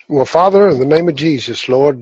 Well, Father, in the name of Jesus, Lord,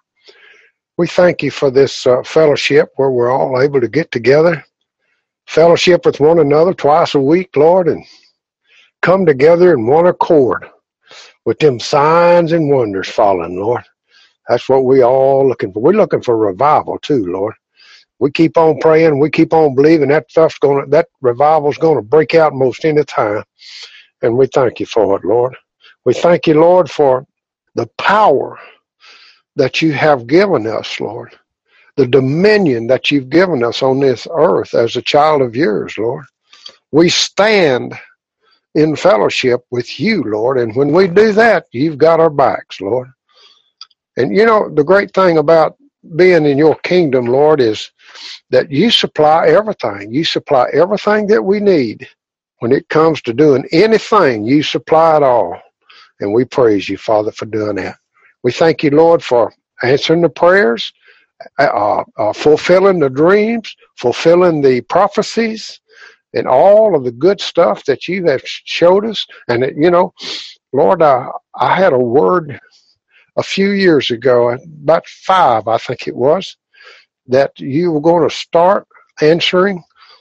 we thank you for this fellowship where we're all able to get together, fellowship with one another twice a week, Lord, and come together in one accord with them signs and wonders falling, Lord. That's what we all looking for. We're looking for revival too, Lord. We keep on praying. We keep on believing that revival's going to break out most any time. And we thank you for it, Lord. We thank you, Lord, for the power that you have given us, Lord. The dominion that you've given us on this earth as a child of yours, Lord. We stand in fellowship with you, Lord. And when we do that, you've got our backs, Lord. And you know, the great thing about being in your kingdom, Lord, is that you supply everything. You supply everything that we need. When it comes to doing anything, you supply it all. And we praise you, Father, for doing that. We thank you, Lord, for answering the prayers, fulfilling the dreams, fulfilling the prophecies, and all of the good stuff that you have showed us. And, you know, Lord, I had a word a few years ago, about 5, I think it was, that you were going to start answering,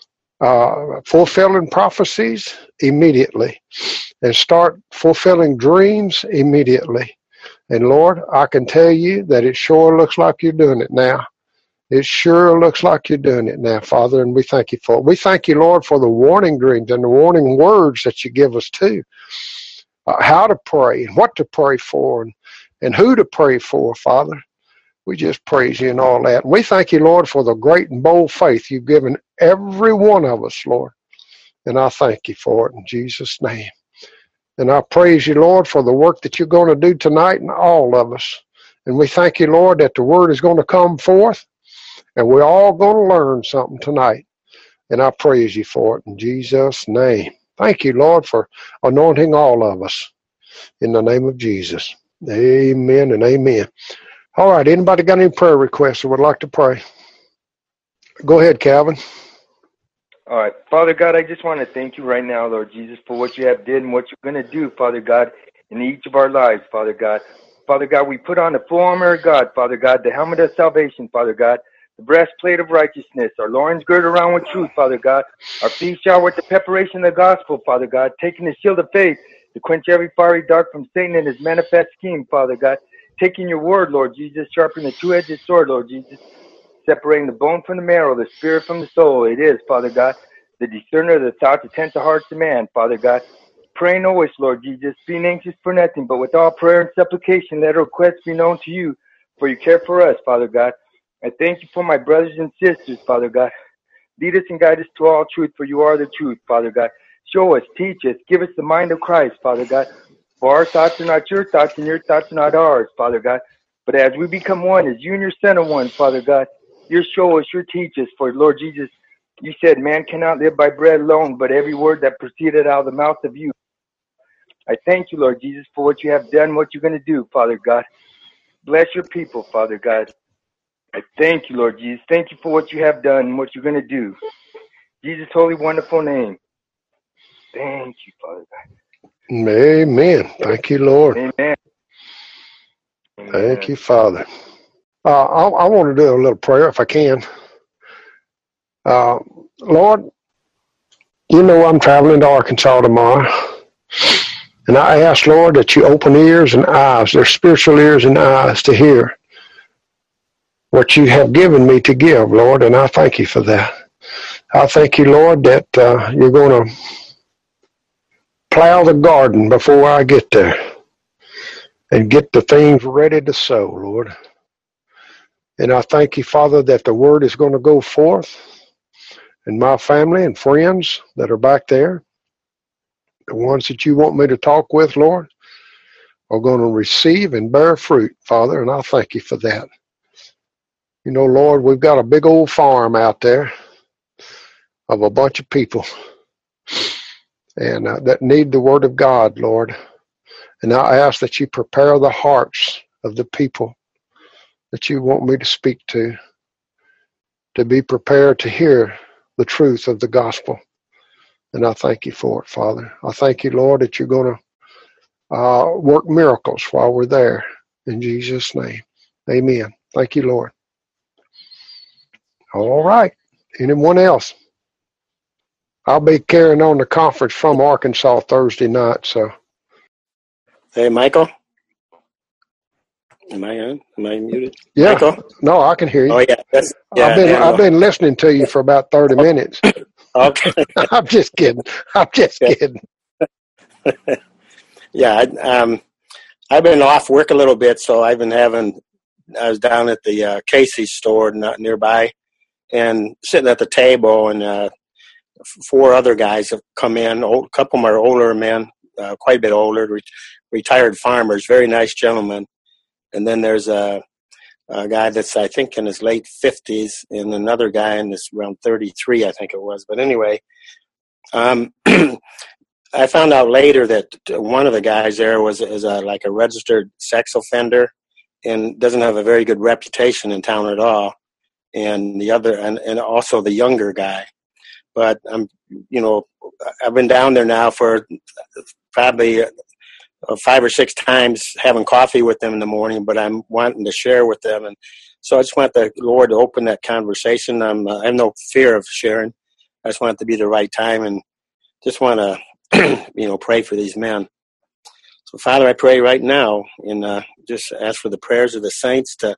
fulfilling prophecies immediately and start fulfilling dreams immediately. And Lord, I can tell you that it sure looks like you're doing it now. It sure looks like you're doing it now, Father, and we thank you for it. We thank you, Lord, for the warning dreams and the warning words that you give us too. How to pray and what to pray for and who to pray for, Father. We just praise you and all that. We thank you, Lord, for the great and bold faith you've given every one of us, Lord. And I thank you for it in Jesus' name. And I praise you, Lord, for the work that you're going to do tonight in all of us. And we thank you, Lord, that the word is going to come forth. And we're all going to learn something tonight. And I praise you for it in Jesus' name. Thank you, Lord, for anointing all of us. In the name of Jesus. Amen and amen. All right, anybody got any prayer requests or would like to pray? Go ahead, Calvin. All right. Father God, I just want to thank you right now, Lord Jesus, for what you have did and what you're going to do, Father God, in each of our lives, Father God. Father God, we put on the full armor of God, Father God, the helmet of salvation, Father God, the breastplate of righteousness, our loins girded around with truth, Father God, our feet showered with the preparation of the gospel, Father God, taking the shield of faith to quench every fiery dart from Satan and his manifest scheme, Father God, taking your word, Lord Jesus, sharpening the two-edged sword, Lord Jesus, separating the bone from the marrow, the spirit from the soul. It is, Father God, the discerner of the thoughts, the intents of hearts of man, Father God. Praying always, Lord Jesus, being anxious for nothing, but with all prayer and supplication, let our requests be known to you, for you care for us, Father God. I thank you for my brothers and sisters, Father God. Lead us and guide us to all truth, for you are the truth, Father God. Show us, teach us, give us the mind of Christ, Father God. For our thoughts are not your thoughts, and your thoughts are not ours, Father God. But as we become one, as you and your Son are one, Father God, you show us, you teach us. For Lord Jesus, you said man cannot live by bread alone, but every word that proceeded out of the mouth of you. I thank you, Lord Jesus, for what you have done, what you're going to do, Father God. Bless your people, Father God. I thank you, Lord Jesus. Thank you for what you have done and what you're going to do. Jesus' holy, wonderful name. Thank you, Father God. Amen. Thank you, Lord. Amen. Thank you, Father. I want to do a little prayer if I can. Lord, you know I'm traveling to Arkansas tomorrow. And I ask, Lord, that you open ears and eyes, their spiritual ears and eyes to hear what you have given me to give, Lord, and I thank you for that. I thank you, Lord, that you're going to plow the garden before I get there and get the things ready to sow, Lord. And I thank you, Father, that the word is going to go forth, and my family and friends that are back there, the ones that you want me to talk with, Lord, are going to receive and bear fruit, Father, and I thank you for that. You know, Lord, we've got a big old farm out there of a bunch of people and that need the word of God, Lord. And I ask that you prepare the hearts of the people that you want me to speak to be prepared to hear the truth of the gospel. And I thank you for it, Father. I thank you, Lord, that you're going to work miracles while we're there. In Jesus' name, amen. Thank you, Lord. All right. Anyone else? I'll be carrying on the conference from Arkansas Thursday night. So, hey, Michael. Am I on? Am I muted? Yeah. Michael? No, I can hear you. Oh, yeah. I've been listening to you for about 30 minutes. Okay. I'm just kidding. Kidding. Yeah, I've been off work a little bit, so I was down at the Casey's store not nearby and sitting at the table, and 4 other guys have come in. A couple of them are older men, quite a bit older, retired farmers, very nice gentlemen. And then there's a guy that's, I think, in his late 50s, and another guy in this around 33, I think it was. But anyway, I found out later that one of the guys there is like a registered sex offender and doesn't have a very good reputation in town at all. And the other, and also the younger guy. But I've been down there now for probably 5 or 6 times having coffee with them in the morning, but I'm wanting to share with them. And so I just want the Lord to open that conversation. I have no fear of sharing. I just want it to be the right time, and just want to, pray for these men. So, Father, I pray right now, and just ask for the prayers of the saints to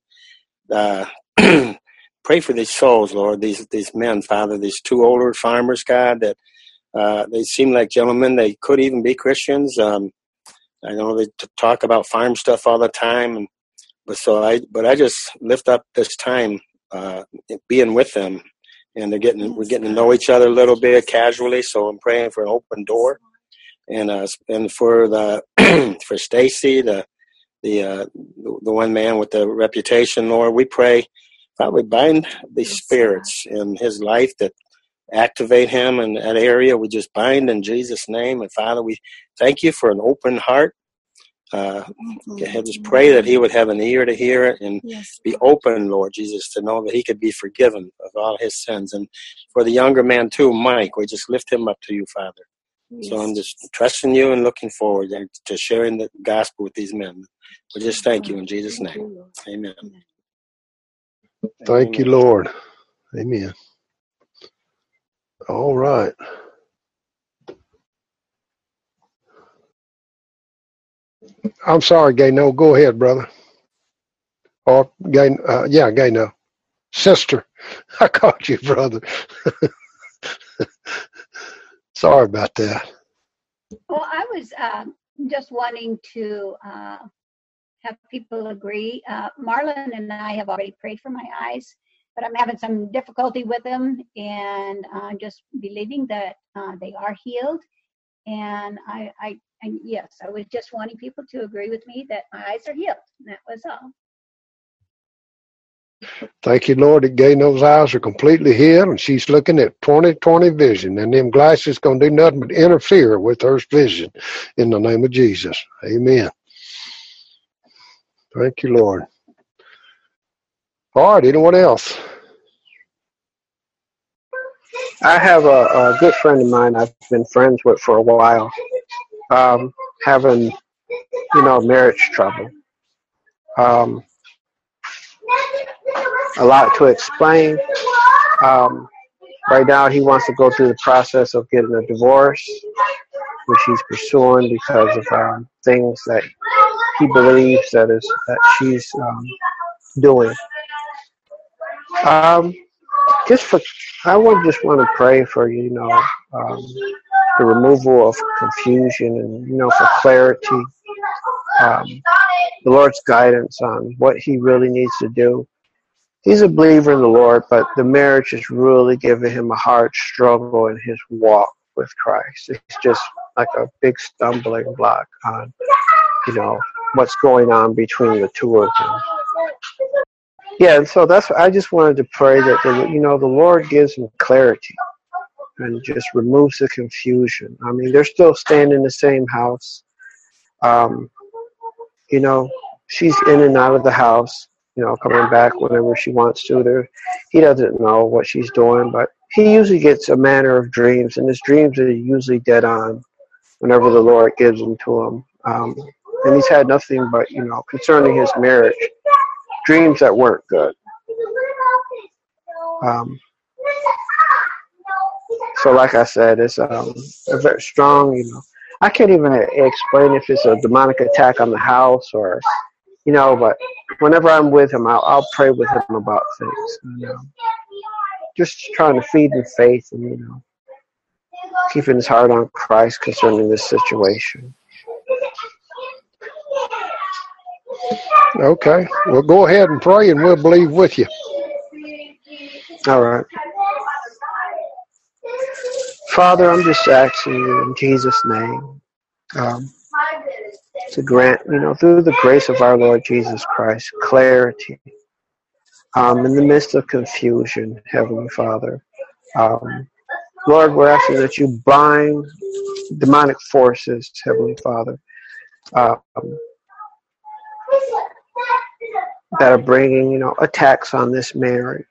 pray for these souls, Lord, these men, Father, these 2 older farmers, God, that they seem like gentlemen. They could even be Christians. I know they talk about farm stuff all the time, but I just lift up this time being with them, and we're getting to know each other a little bit casually. So I'm praying for an open door, and for for Stacy, the one man with the reputation, Lord, we pray, probably bind these spirits in his life that activate him in that area. We just bind in Jesus' name. And Father, we thank you for an open heart. Just pray that he would have an ear to hear it and be open, Lord Jesus, to know that he could be forgiven of all his sins. And for the younger man too, Mike, we just lift him up to you, Father. Yes. So I'm just trusting you and looking forward to sharing the gospel with these men. We just thank you in Jesus' name. Amen. Thank you, Lord. Amen. All right. I'm sorry, Gayno. Go ahead, brother. Or Gayno. Sister. I called you brother. Sorry about that. Well, I was just wanting to have people agree. Marlon and I have already prayed for my eyes, but I'm having some difficulty with them, and just believing that they are healed. And yes, I was just wanting people to agree with me that my eyes are healed. And that was all. Thank you, Lord, that Gayno's eyes are completely healed, and she's looking at 20/20 vision, and them glasses going to do nothing but interfere with her vision in the name of Jesus. Amen. Thank you, Lord. All right, anyone else? I have a good friend of mine I've been friends with for a while, having, marriage trouble. A lot to explain. Right now he wants to go through the process of getting a divorce, which he's pursuing because of things that he believes that she's doing. I just want to pray for the removal of confusion and for clarity, the Lord's guidance on what he really needs to do. He's a believer in the Lord, but the marriage is really giving him a hard struggle in his walk with Christ. It's just like a big stumbling block on, what's going on between the two of them. Yeah, and so I just wanted to pray that the Lord gives him clarity and just removes the confusion. I mean, they're still staying in the same house. She's in and out of the house, coming back whenever she wants to. He doesn't know what she's doing, but he usually gets a manner of dreams, and his dreams are usually dead on whenever the Lord gives them to him. And he's had nothing but, concerning his marriage, dreams that weren't good. So like I said, it's a very strong, I can't even explain if it's a demonic attack on the house or, but whenever I'm with him, I'll pray with him about things. Just trying to feed him faith and, keeping his heart on Christ concerning this situation. Okay. Well, go ahead and pray and we'll believe with you. All right. Father, I'm just asking you in Jesus' name to grant, through the grace of our Lord Jesus Christ, clarity in the midst of confusion, Heavenly Father. Lord, we're asking that you bind demonic forces, Heavenly Father, that are bringing, attacks on this marriage.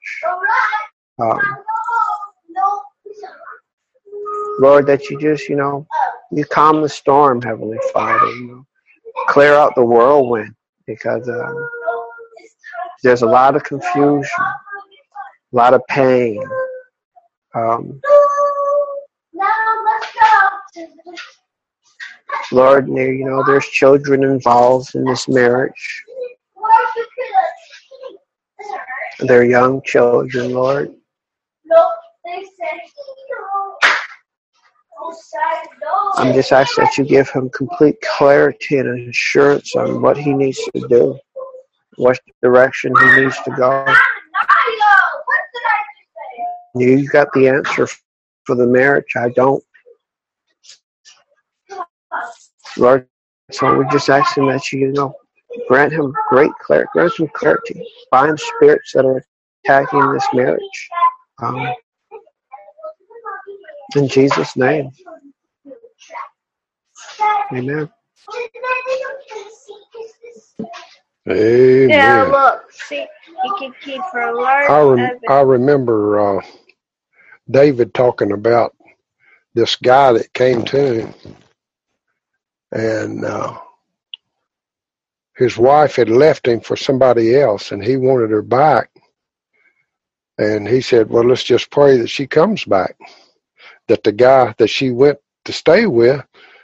Lord, that you just, you calm the storm, Heavenly Father, clear out the whirlwind, because there's a lot of confusion, a lot of pain. Lord, there's children involved in this marriage. They're young children, Lord. I'm just asking that you give him complete clarity and assurance on what he needs to do, what direction he needs to go. You got the answer for the marriage. I don't. Lord, so we're just asking that you, grant him great clarity, grant him clarity, bind spirits that are attacking this marriage. In Jesus' name. Amen. Amen. Yeah, look. See, you can keep her large. I remember David talking about this guy that came to him, and his wife had left him for somebody else, and he wanted her back. And he said, well, let's just pray that she comes back, that the guy that she went to stay with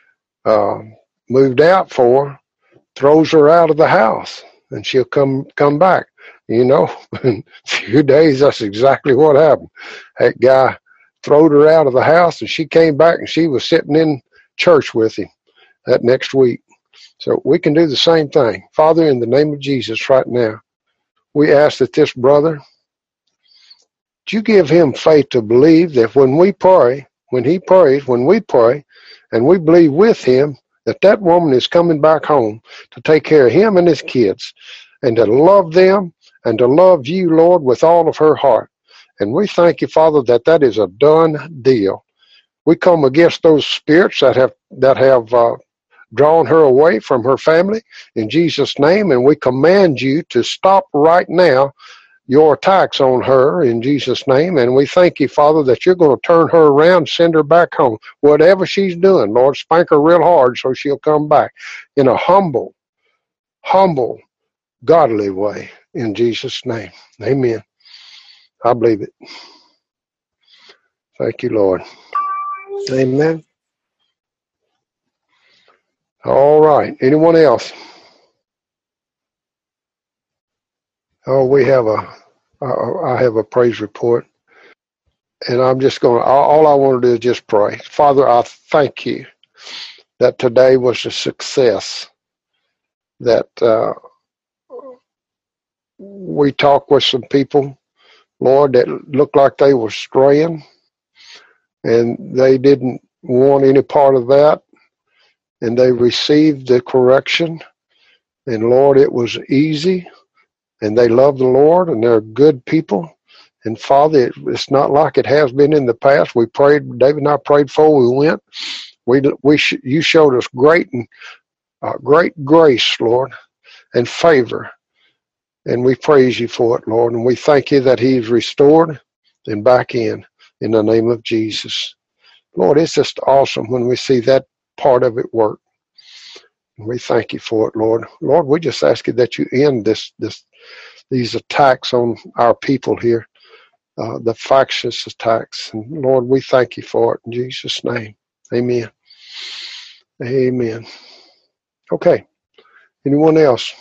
moved out for her, throws her out of the house, and she'll come back. In a few days, that's exactly what happened. That guy throwed her out of the house, and she came back, and she was sitting in church with him that next week. So we can do the same thing. Father, in the name of Jesus right now, we ask that this brother, you give him faith to believe that when we pray, when he prays, when we pray, and we believe with him that that woman is coming back home to take care of him and his kids, and to love them, and to love you, Lord, with all of her heart. And we thank you, Father, that that is a done deal. We come against those spirits that have drawn her away from her family in Jesus' name, and we command you to stop right now your attacks on her in Jesus' name. And we thank you, Father, that you're going to turn her around, send her back home. Whatever she's doing, Lord, spank her real hard so she'll come back in a humble, godly way in Jesus' name. Amen. I believe it. Thank you, Lord. Amen. All right. Anyone else? Oh, I have a praise report. And I'm just all I want to do is just pray. Father, I thank you that today was a success, that we talked with some people, Lord, that looked like they were straying, and they didn't want any part of that, and they received the correction. And Lord, it was easy, and they love the Lord, and they're good people. And Father, it's not like it has been in the past. We prayed, David and I prayed before we went. You showed us great grace, Lord, and favor. And we praise you for it, Lord. And we thank you that he's restored and back in the name of Jesus. Lord, it's just awesome when we see that part of it work. We thank you for it, Lord. Lord, we just ask you that you end these attacks on our people here, the factious attacks. And Lord, we thank you for it in Jesus' name. Amen. Amen. Okay. Anyone else?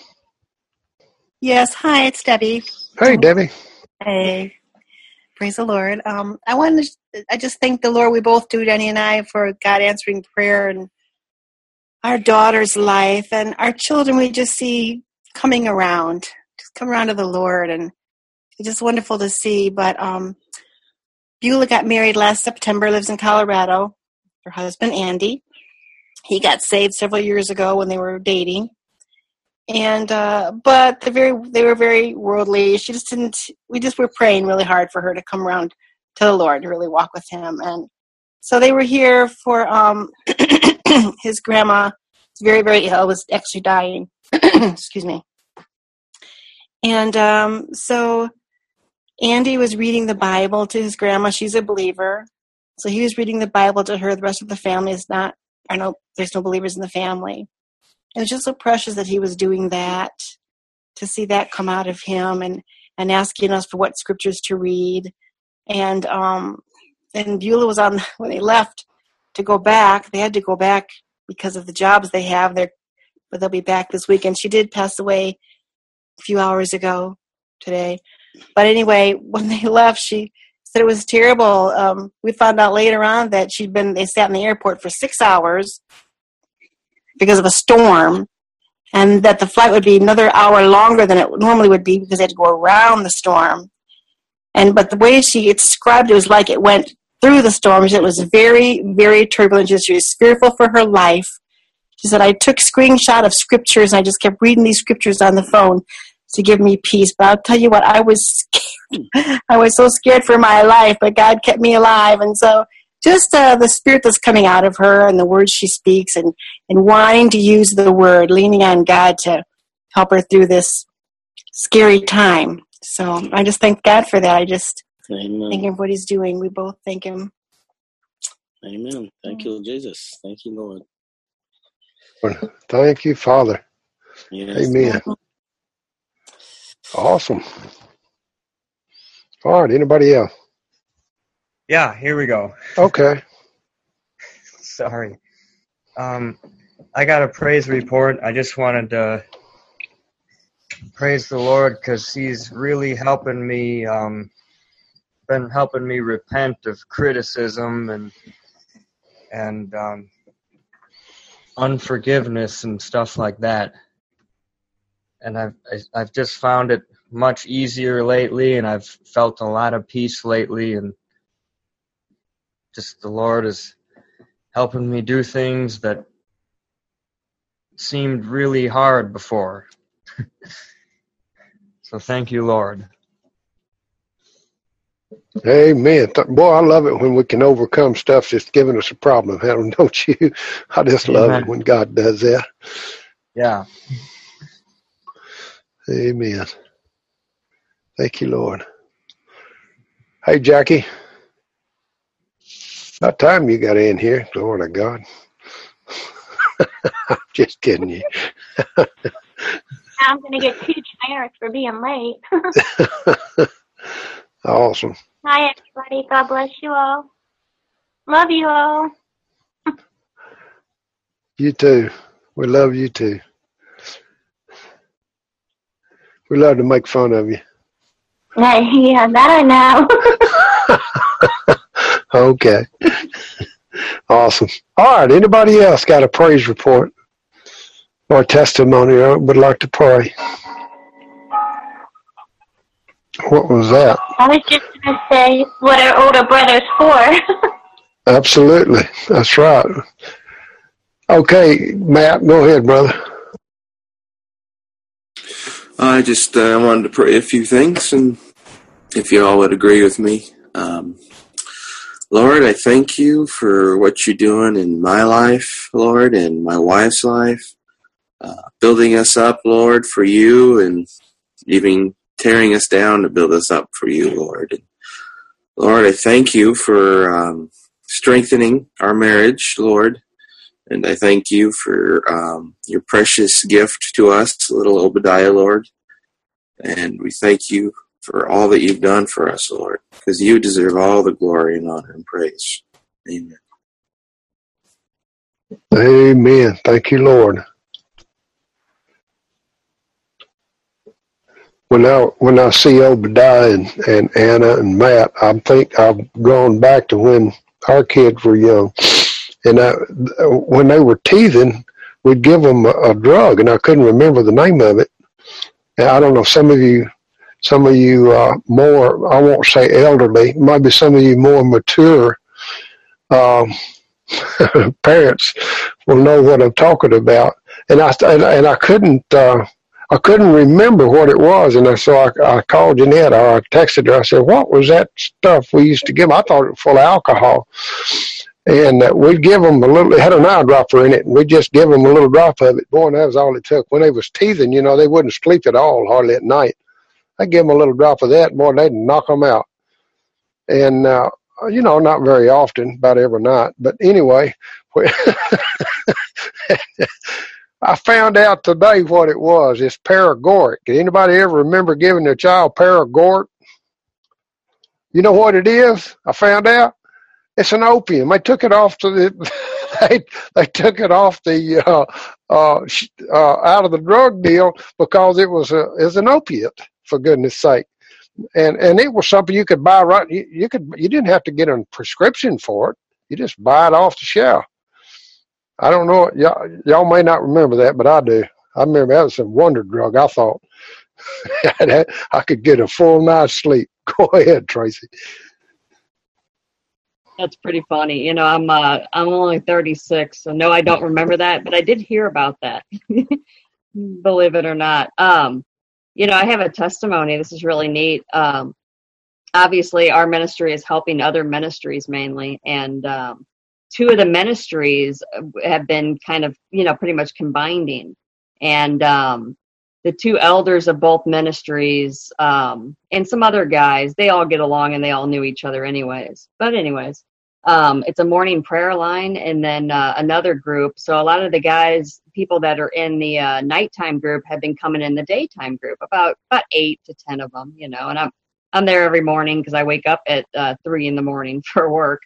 Yes. Hi, it's Debbie. Hey, Debbie. Hey. Praise the Lord. I just thank the Lord. We both do, Denny and I, for God answering prayer and our daughter's life and our children. We just see coming around, just come around to the Lord, and it's just wonderful to see. But Beulah got married last September. Lives in Colorado. Her husband Andy. He got saved several years ago when they were dating. And but they were very worldly. She just didn't. We just were praying really hard for her to come around to the Lord, to really walk with Him. And so they were here for his grandma. Was very, very ill. Was actually dying. Excuse me. And so Andy was reading the Bible to his grandma. She's a believer, so he was reading the Bible to her. The rest of the family is not. I know there's no believers in the family. It was just so precious that he was doing that, to see that come out of him, and asking us for what scriptures to read. And Beulah was on, when they left to go back, they had to go back because of the jobs they have there, but they'll be back this weekend. She did pass away a few hours ago today. But anyway, when they left, she said it was terrible. We found out later on that they sat in the airport for 6 hours because of a storm, and that the flight would be another hour longer than it normally would be because they had to go around the storm. But the way she described it was like it went through the storm. It was very, very turbulent. She was fearful for her life. She said, I took screenshot of scriptures, and I just kept reading these scriptures on the phone to give me peace. But I'll tell you what, I was scared. I was so scared for my life, but God kept me alive. And so just the spirit that's coming out of her and the words she speaks, and wanting to use the word, leaning on God to help her through this scary time. So I just thank God for that. I just thank Him for what He's doing. We both thank Him. Amen. Thank you, Jesus. Thank you, Lord. Thank you, Father. Yes. Amen. Awesome. All right, anybody else? Yeah, here we go. Okay. Sorry. I got a praise report. I just wanted to praise the Lord because He's really helping me, been helping me repent of criticism and unforgiveness and stuff like that. And I've just found it much easier lately, and I've felt a lot of peace lately, and just the Lord is helping me do things that seemed really hard before. So thank you, Lord. Amen. Boy, I love it when we can overcome stuff that's giving us a problem. Don't you? I just love it when God does that. Yeah. Amen. Thank you, Lord. Hey, Jackie. About time you got in here. Glory to God. I'm just kidding you. I'm going to get 2 generics for being late. Awesome. Hi, everybody. God bless you all. Love you all. You too. We love you too. We love to make fun of you. Yeah, that I know. Okay. Awesome. All right. Anybody else got a praise report or testimony or would like to pray? What was that? I was just going to say what our older brother's for. Absolutely. That's right. Okay, Matt, go ahead, brother. I just wanted to pray a few things, and if you all would agree with me. Lord, I thank you for what you're doing in my life, Lord, and my wife's life, building us up, Lord, for you, and even tearing us down to build us up for you, Lord. And Lord, I thank you for strengthening our marriage, Lord, And I thank you for your precious gift to us, little Obadiah, Lord. And we thank you for all that you've done for us, Lord, because you deserve all the glory and honor and praise. Amen. Amen. Thank you, Lord. When I see Obadiah and Anna and Matt, I think I've gone back to when our kids were young. And when they were teething, we'd give them a drug, and I couldn't remember the name of it. And I don't know, some of you more, I won't say elderly, maybe some of you more mature parents will know what I'm talking about. And I couldn't remember what it was, and so I called Jeanette, or I texted her. I said, "What was that stuff we used to give them?" I thought it was full of alcohol. And we'd give them a little, it had an eye dropper in it, and we'd just give them a little drop of it. Boy, and that was all it took. When they was teething, they wouldn't sleep at all, hardly at night. I'd give them a little drop of that, boy, they'd knock them out. And, not very often, about every night. But anyway, I found out today what it was. It's Paregoric. Did anybody ever remember giving their child Paregoric? You know what it is? I found out. It's an opium. They took it off they took it off the out of the drug deal because it was an opiate, for goodness sake. And it was something you could buy right. You didn't have to get a prescription for it. You just buy it off the shelf. I don't know. Y'all may not remember that, but I do. I remember that was a wonder drug. I thought I could get a full night's sleep. Go ahead, Tracy. That's pretty funny. I'm only 36, so no, I don't remember that, but I did hear about that. Believe it or not. I have a testimony. This is really neat. Obviously, our ministry is helping other ministries mainly, and two of the ministries have been kind of, pretty much combining. And the two elders of both ministries and some other guys, they all get along and they all knew each other anyways. But anyways, it's a morning prayer line and then another group. So a lot of the guys, people that are in the nighttime group have been coming in the daytime group, about 8 to 10 of them, and I'm there every morning because I wake up at 3 in for work.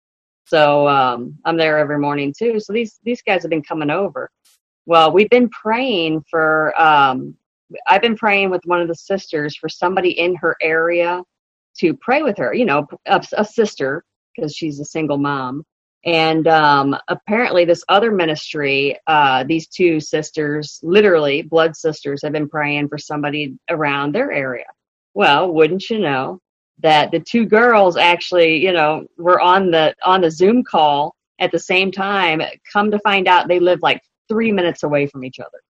So I'm there every morning too. So these guys have been coming over. Well, we've been praying for, I've been praying with one of the sisters for somebody in her area to pray with her, a sister, because she's a single mom. And apparently this other ministry, these two sisters, literally blood sisters, have been praying for somebody around their area. Well, wouldn't you know that the two girls actually, were on the Zoom call at the same time. Come to find out they live like 3 minutes away from each other.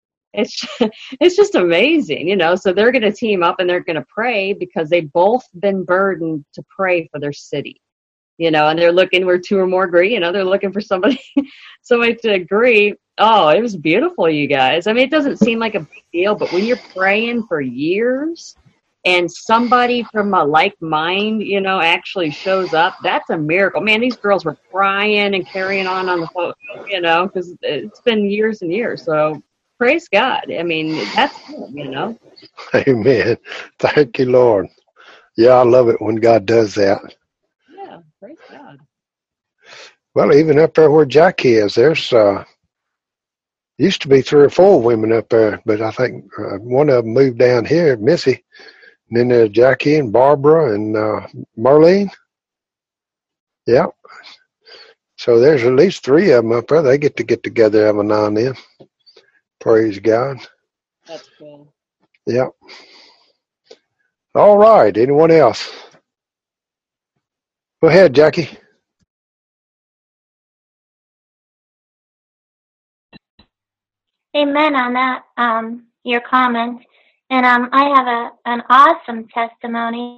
It's just amazing, so they're going to team up and they're going to pray because they've both been burdened to pray for their city, and they're looking where two or more agree, they're looking for somebody to agree. Oh, it was beautiful, you guys. I mean, it doesn't seem like a big deal, but when you're praying for years and somebody from a like mind, actually shows up, that's a miracle. Man, these girls were crying and carrying on the phone, because it's been years and years. So praise God. I mean, that's good, Amen. Thank you, Lord. Yeah, I love it when God does that. Yeah, praise God. Well, even up there where Jackie is, there's used to be 3 or 4 women up there, but I think one of them moved down here, Missy. And then there's Jackie and Barbara and Marlene. Yeah. So there's at least 3 of them up there. They get together every now and then. Praise God. That's cool. Yeah. All right. Anyone else? Go ahead, Jackie. Amen on that, your comment. And I have an awesome testimony.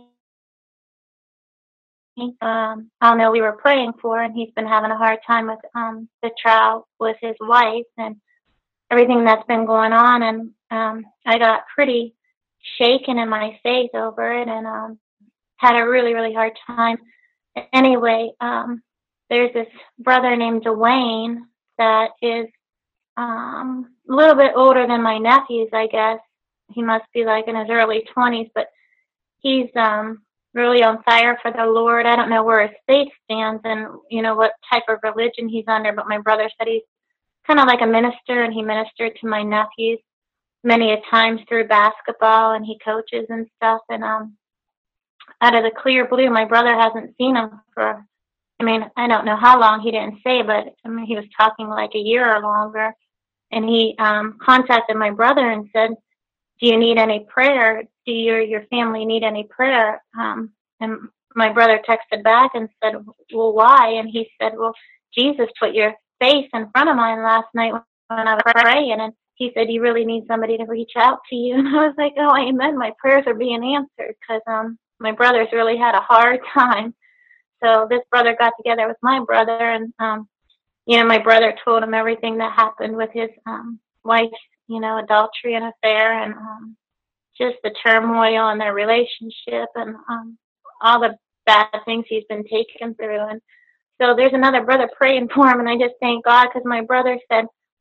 I know we were praying for, and he's been having a hard time with the trial with his wife and everything that's been going on. And I got pretty shaken in my faith over it and had a really, really hard time. Anyway, there's this brother named Dwayne that is a little bit older than my nephews, I guess. He must be like in his early 20s, but he's really on fire for the Lord. I don't know where his faith stands and, what type of religion he's under, but my brother said he's kind of like a minister, and he ministered to my nephews many a times through basketball, and he coaches and stuff. And out of the clear blue, my brother hasn't seen him for, I don't know how long, he didn't say, but he was talking like a year or longer. And he contacted my brother and said, do you need any prayer? Do your family need any prayer? And my brother texted back and said, well, why? And he said, well, Jesus put your face in front of mine last night when I was praying. And he said, you really need somebody to reach out to you. And I was like, oh, amen. My prayers are being answered, because my brother's really had a hard time. So this brother got together with my brother, and, my brother told him everything that happened with his wife's, adultery and affair, and just the turmoil in their relationship, and all the bad things he's been taken through. And so there's another brother praying for him, and I just thank God, because my brother said,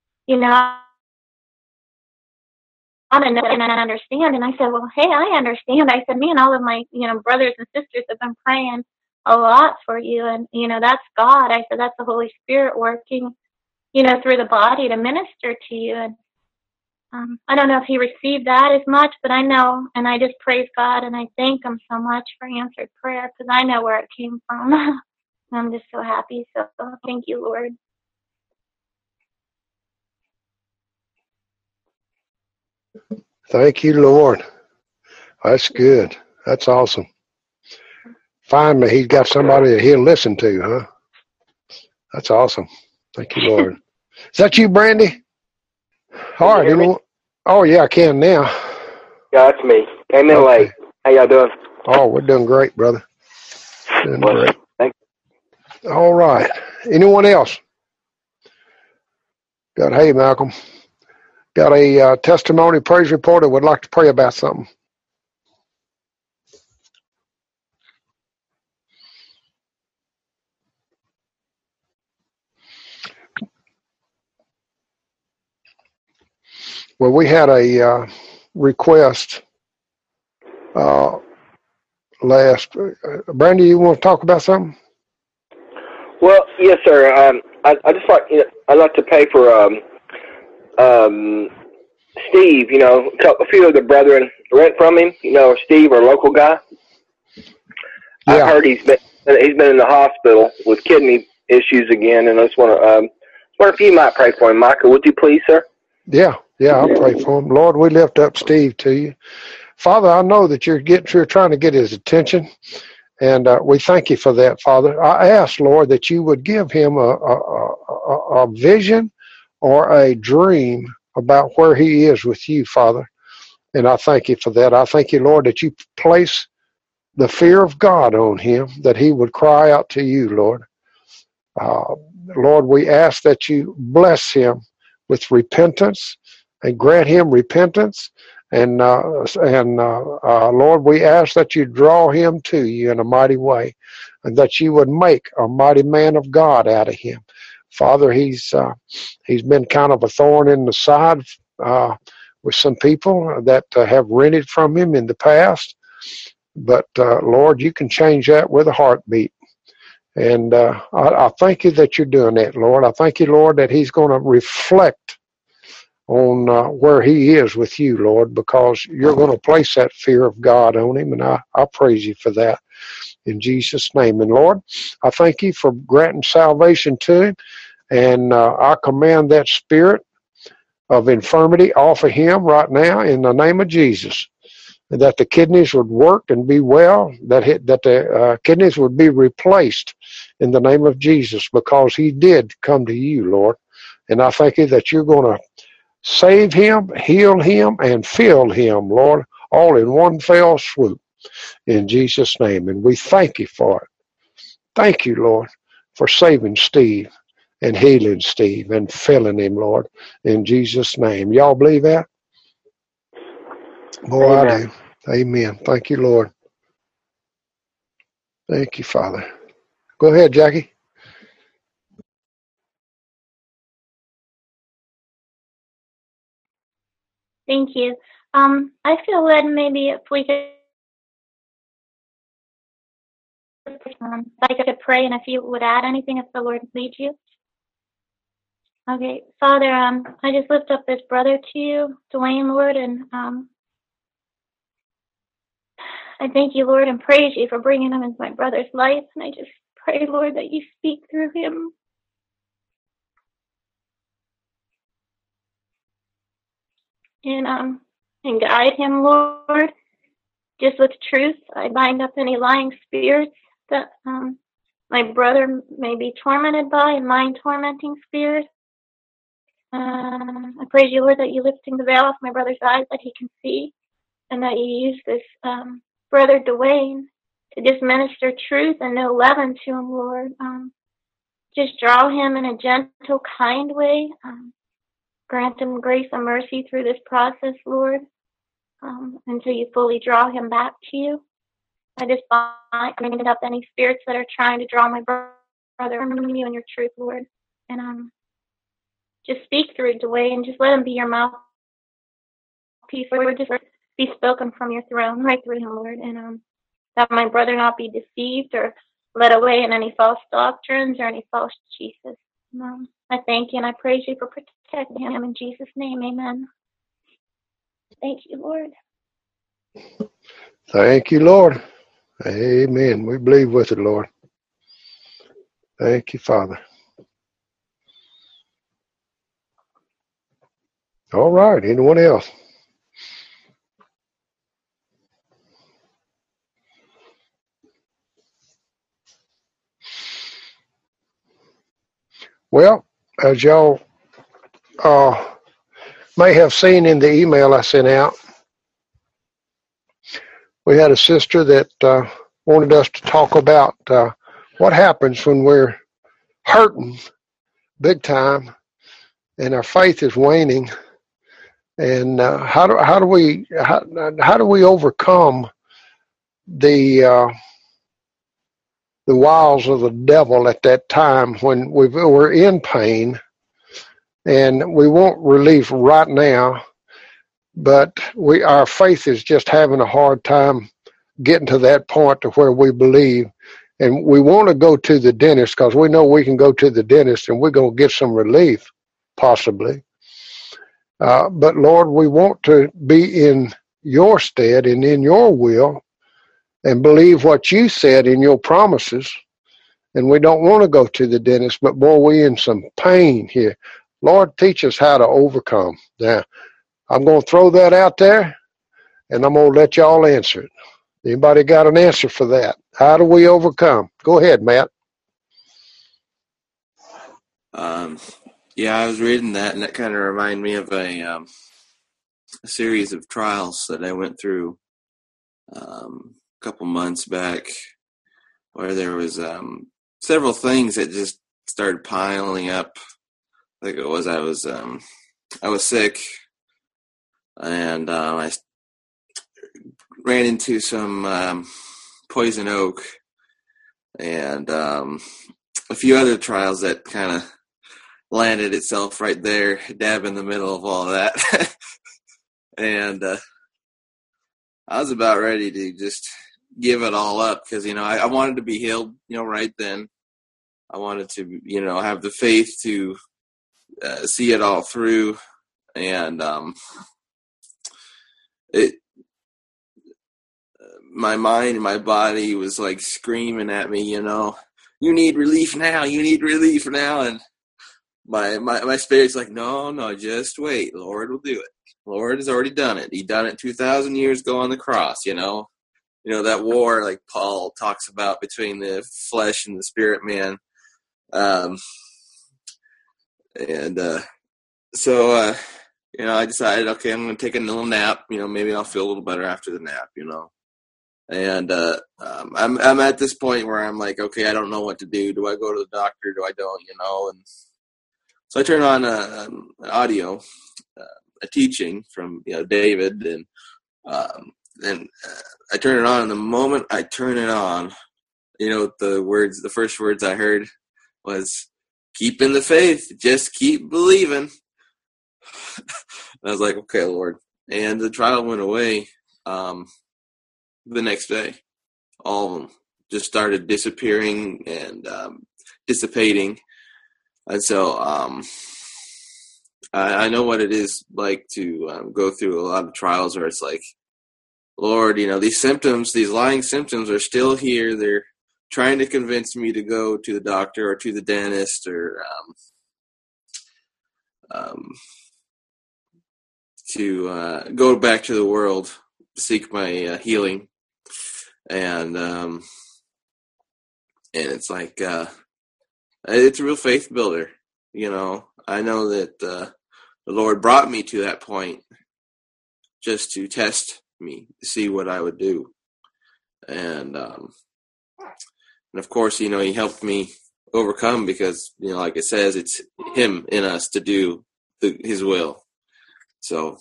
I don't understand. And I said, well, hey, I understand. I said, me and all of my, brothers and sisters have been praying a lot for you. And, that's God. I said, that's the Holy Spirit working, through the body to minister to you. And I don't know if he received that as much, but I know, and I just praise God, and I thank him so much for answered prayer, because I know where it came from. I'm just so happy. So thank you, Lord. Thank you, Lord. That's good. That's awesome. Finally, he's got somebody that he'll listen to, huh? That's awesome. Thank you, Lord. Is that you, Brandy? All right. Oh, yeah, I can now. Yeah, that's me. Came in late. How y'all doing? Oh, we're doing great, brother. Doing great. Thank you. All right. Anyone else? Hey, Malcolm. Got a testimony praise report, or would like to pray about something? Well, we had a request last. Brandy, you want to talk about something? Well, yes, sir. I just like I'd like to pay for Steve. A few of the brethren rent from him. Steve, our local guy. Yeah. I heard he's been in the hospital with kidney issues again, and I just want to wonder if you might pray for him, Michael. Would you please, sir? Yeah, I'll pray for him. Lord, we lift up Steve to you. Father, I know that you're trying to get his attention, and we thank you for that, Father. I ask, Lord, that you would give him a vision or a dream about where he is with you, Father, and I thank you for that. I thank you, Lord, that you place the fear of God on him, that he would cry out to you, Lord. Lord, we ask that you bless him with repentance and grant him repentance. And Lord, we ask that you draw him to you in a mighty way, and that you would make a mighty man of God out of him. Father, he's been kind of a thorn in the side with some people that have rented from him in the past. But Lord, you can change that with a heartbeat. And I thank you that you're doing that, Lord. I thank you, Lord, that he's going to reflect on where he is with you, Lord, because you're going to place that fear of God on him, and I praise you for that in Jesus' name. And Lord, I thank you for granting salvation to him, and I command that spirit of infirmity off of him right now in the name of Jesus, that the kidneys would work and be well, that the kidneys would be replaced in the name of Jesus, because he did come to you, Lord. And I thank you that you're going to save him, heal him, and fill him, Lord, all in one fell swoop in Jesus' name. And we thank you for it. Thank you, Lord, for saving Steve and healing Steve and filling him, Lord, in Jesus' name. Y'all believe that? Boy, amen. I do. Amen. Thank you, Lord. Thank you, Father. Go ahead, Jackie. Thank you. I feel led maybe if we could, I could pray, and if you would add anything, if the Lord leads you. Okay, Father, I just lift up this brother to you, Dwayne, Lord, and I thank you, Lord, and praise you for bringing him into my brother's life, and I just pray, Lord, that you speak through him. And guide him, Lord, just with truth. I bind up any lying spirits that my brother may be tormented by, and mind-tormenting spirits. I praise you, Lord, that you're lifting the veil off my brother's eyes that he can see, and that you use this brother Dwayne to just minister truth and no leaven to him, Lord. Just draw him in a gentle, kind way. Grant him grace and mercy through this process, Lord, until you fully draw him back to you. I just bind up any spirits that are trying to draw my brother from you and your truth, Lord. And just speak through Dwayne. Just let him be your mouthpiece, Lord. Just be spoken from your throne right through him, Lord. And that my brother not be deceived or led away in any false doctrines or any false Jesus. I thank you and I praise you for protecting him in Jesus' name. Amen. Thank you, Lord. Thank you, Lord. Amen. We believe with it, Lord. Thank you, Father. All right. Anyone else? Well, as y'all may have seen in the email I sent out, we had a sister that wanted us to talk about what happens when we're hurting big time and our faith is waning, and how do we overcome the wiles of the devil at that time when we're in pain and we want relief right now, but our faith is just having a hard time getting to that point to where we believe, and we want to go to the dentist because we know we can go to the dentist and we're going to get some relief, possibly. But Lord, we want to be in your stead and in your will and believe what you said in your promises. And we don't want to go to the dentist, but boy, we're in some pain here. Lord, teach us how to overcome. Now, I'm going to throw that out there, and I'm going to let y'all answer it. Anybody got an answer for that? How do we overcome? Go ahead, Matt. Yeah, I was reading that, and that kind of reminded me of a series of trials that I went through a couple months back, where there was several things that just started piling up. I think it was I was sick, and I ran into some poison oak and a few other trials that kind of landed itself right there, dab in the middle of all that. And I was about ready to just give it all up because, I wanted to be healed, right then. I wanted to, have the faith to see it all through. And my mind and my body was like screaming at me, you need relief now, And my spirit's like, no, just wait. Lord will do it. Lord has already done it. He done it 2,000 years ago on the cross, that war like Paul talks about between the flesh and the spirit man. So I decided, okay, I'm going to take a little nap, maybe I'll feel a little better after the nap, And I'm at this point where I'm like, okay, I don't know what to do. Do I go to the doctor? Do I don't? And so I turn on an audio, a teaching from David, and I turn it on. And the moment I turn it on, the first words I heard was, "Keep in the faith, just keep believing." And I was like, okay, Lord, And the trial went away the next day. All of them just started disappearing and dissipating. And so I know what it is like to go through a lot of trials where it's like, Lord, these symptoms, these lying symptoms are still here. They're trying to convince me to go to the doctor or to the dentist or to go back to the world to seek my healing. And it's like, it's a real faith builder. I know that the Lord brought me to that point just to test me, to see what I would do. And of course, He helped me overcome because, like it says, it's Him in us to do His will. So,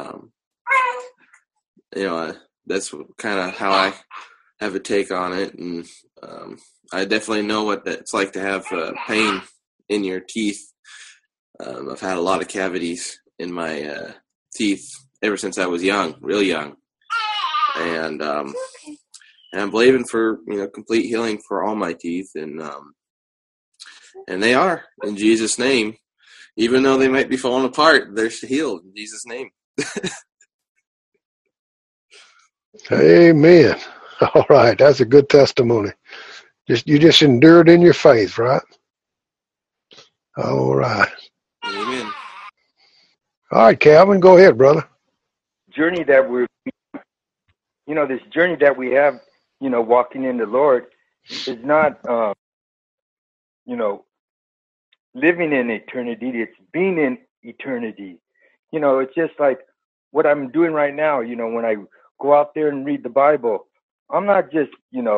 that's kind of how I have a take on it. And I definitely know what it's like to have pain in your teeth. I've had a lot of cavities in my teeth ever since I was young, real young. And I'm believing for, complete healing for all my teeth. And they are, in Jesus' name. Even though they might be falling apart, they're healed in Jesus' name. Amen. All right. That's a good testimony. You just endured in your faith, right? All right. Amen. All right, Calvin, go ahead, brother. Journey that this journey that we have, walking in the Lord is not, living in eternity. It's being in eternity. It's just like what I'm doing right now. When I go out there and read the Bible, I'm not just,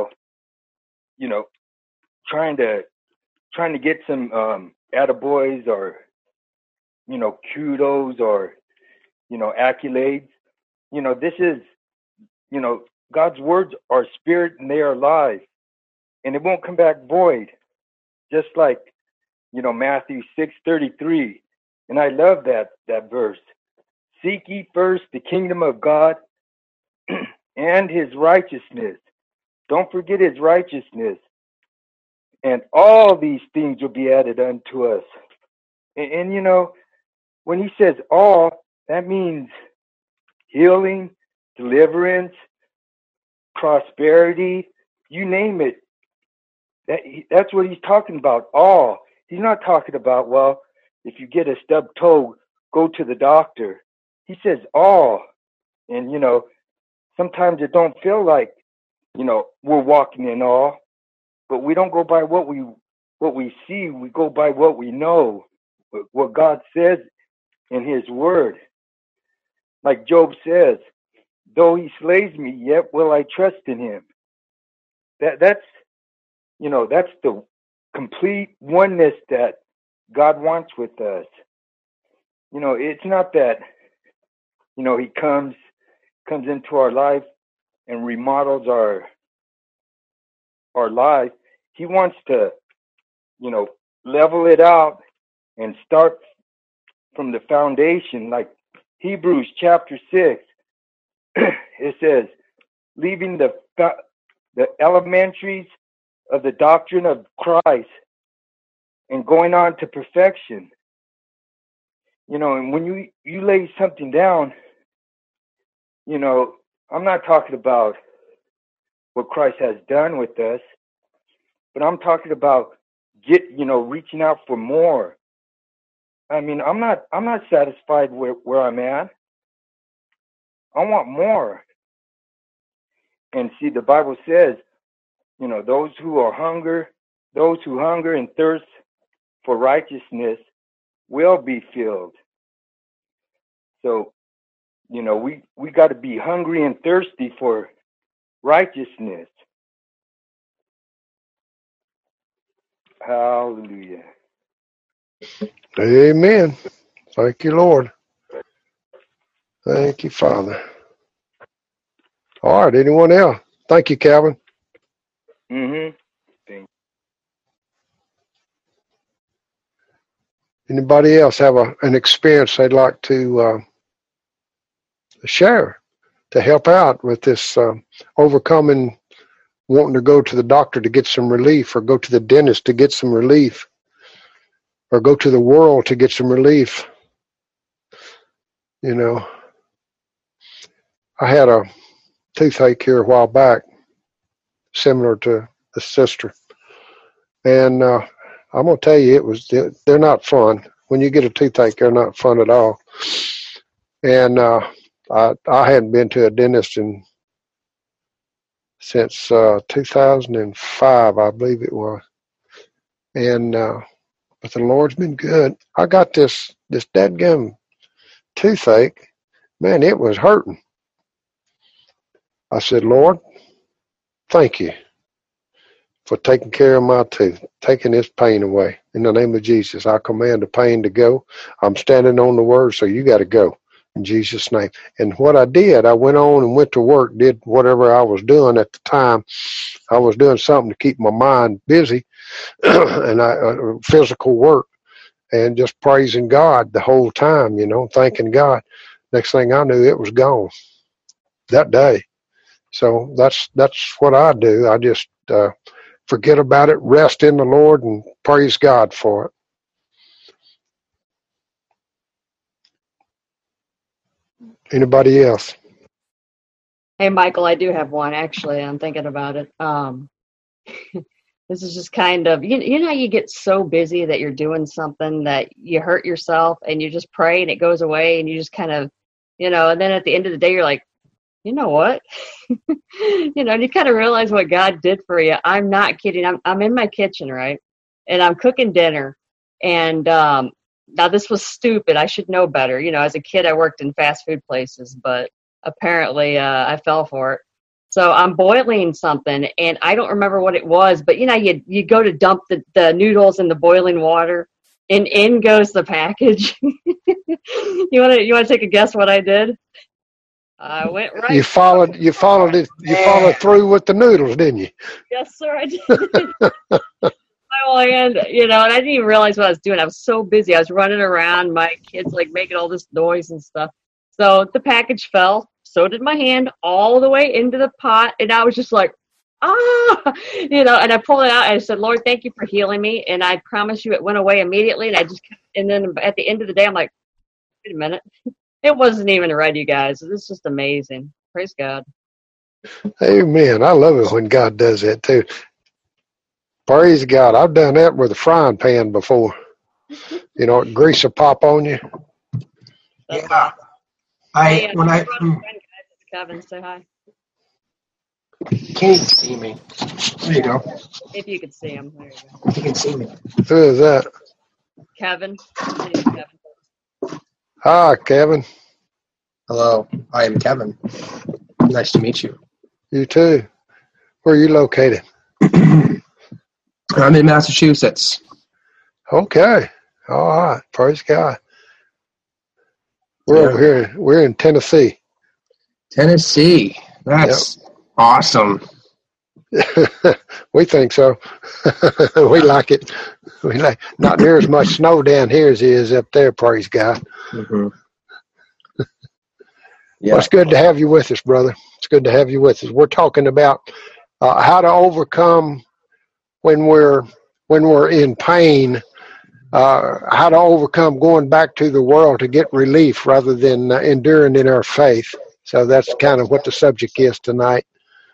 trying to get some attaboys or, kudos or, accolades. This is, God's words are spirit and they are life, and it won't come back void. Just like, Matthew 6:33, and I love that verse. Seek ye first the kingdom of God and His righteousness. Don't forget His righteousness, and all these things will be added unto us. And when He says all, that means healing, deliverance, prosperity, you name it. That's what He's talking about, all. He's not talking about, well, if you get a stubbed toe, go to the doctor. He says all. And, sometimes it don't feel like, we're walking in all, but we don't go by what we see. We go by what we know, what God says in His word. Like Job says, though He slays me, yet will I trust in Him. That's the complete oneness that God wants with us. It's not that, He comes into our life and remodels our life. He wants to, level it out and start from the foundation. Like Hebrews chapter 6, it says, leaving the elementaries of the doctrine of Christ and going on to perfection. And when you lay something down, I'm not talking about what Christ has done with us, but I'm talking about reaching out for more. I mean, I'm not satisfied where I'm at. I want more. And see, the Bible says, those who hunger and thirst for righteousness will be filled. So, we got to be hungry and thirsty for righteousness. Hallelujah. Amen. Thank you, Lord. Thank you, Father. All right, anyone else? Thank you, Calvin. Anybody else have an experience they'd like to share, to help out with this overcoming, wanting to go to the doctor to get some relief, or go to the dentist to get some relief, or go to the world to get some relief. You know, I had a toothache here a while back, similar to the sister. And I'm going to tell you, they're not fun. When you get a toothache, they're not fun at all. And I hadn't been to a dentist since 2005, I believe it was. And but the Lord's been good. I got this dadgum toothache. Man, it was hurting. I said, Lord, thank you for taking care of my tooth, taking this pain away. In the name of Jesus, I command the pain to go. I'm standing on the word, so you got to go in Jesus' name. And what I did, I went on and went to work, did whatever I was doing at the time. I was doing something to keep my mind busy, and physical work, and just praising God the whole time, you know, thanking God. Next thing I knew, it was gone that day. So that's what I do. I just forget about it, rest in the Lord, and praise God for it. Anybody else? Hey, Michael, I do have one, actually. I'm thinking about it. This is just kind of, you know, you get so busy that you're doing something that you hurt yourself, and you just pray and it goes away, and you just kind of, you know, and then at the end of the day, you're like, you know what? You know, and you kind of realize what God did for you. I'm not kidding. I'm in my kitchen, right? And I'm cooking dinner. And now this was stupid. I should know better. You know, as a kid, I worked in fast food places, but apparently I fell for it. So I'm boiling something, and I don't remember what it was, but, you know, you go to dump the noodles in the boiling water, and in goes the package. You want to take a guess what I did? I went right. You followed through with the noodles, didn't you? Yes, sir, I did. And, you know, and I didn't even realize what I was doing. I was so busy. I was running around, my kids like making all this noise and stuff. So the package fell. So did my hand, all the way into the pot. And I was just like, you know, and I pulled it out and I said, Lord, thank you for healing me. And I promise you it went away immediately. And then at the end of the day, I'm like, wait a minute. It wasn't even red, you guys. It's just amazing. Praise God. Amen. I love it when God does that too. Praise God. I've done that with a frying pan before. You know, grease will pop on you. Yeah. Kevin, say hi. Can't see me. There you go. If you could see him. There you go. If you can see me. Who is that? Kevin. Hi, Kevin. Hello, I am Kevin. Nice to meet you. You too. Where are you located? I'm in Massachusetts. Okay. All right. Praise God. We're over here. We're in Tennessee. Tennessee. That's awesome. We think so. We like it. We like not near as much snow down here as it is up there. Praise God. Mm-hmm. Well, it's good to have you with us, brother. It's good to have you with us. We're talking about how to overcome when we're in pain. How to overcome going back to the world to get relief rather than enduring in our faith. So that's kind of what the subject is tonight.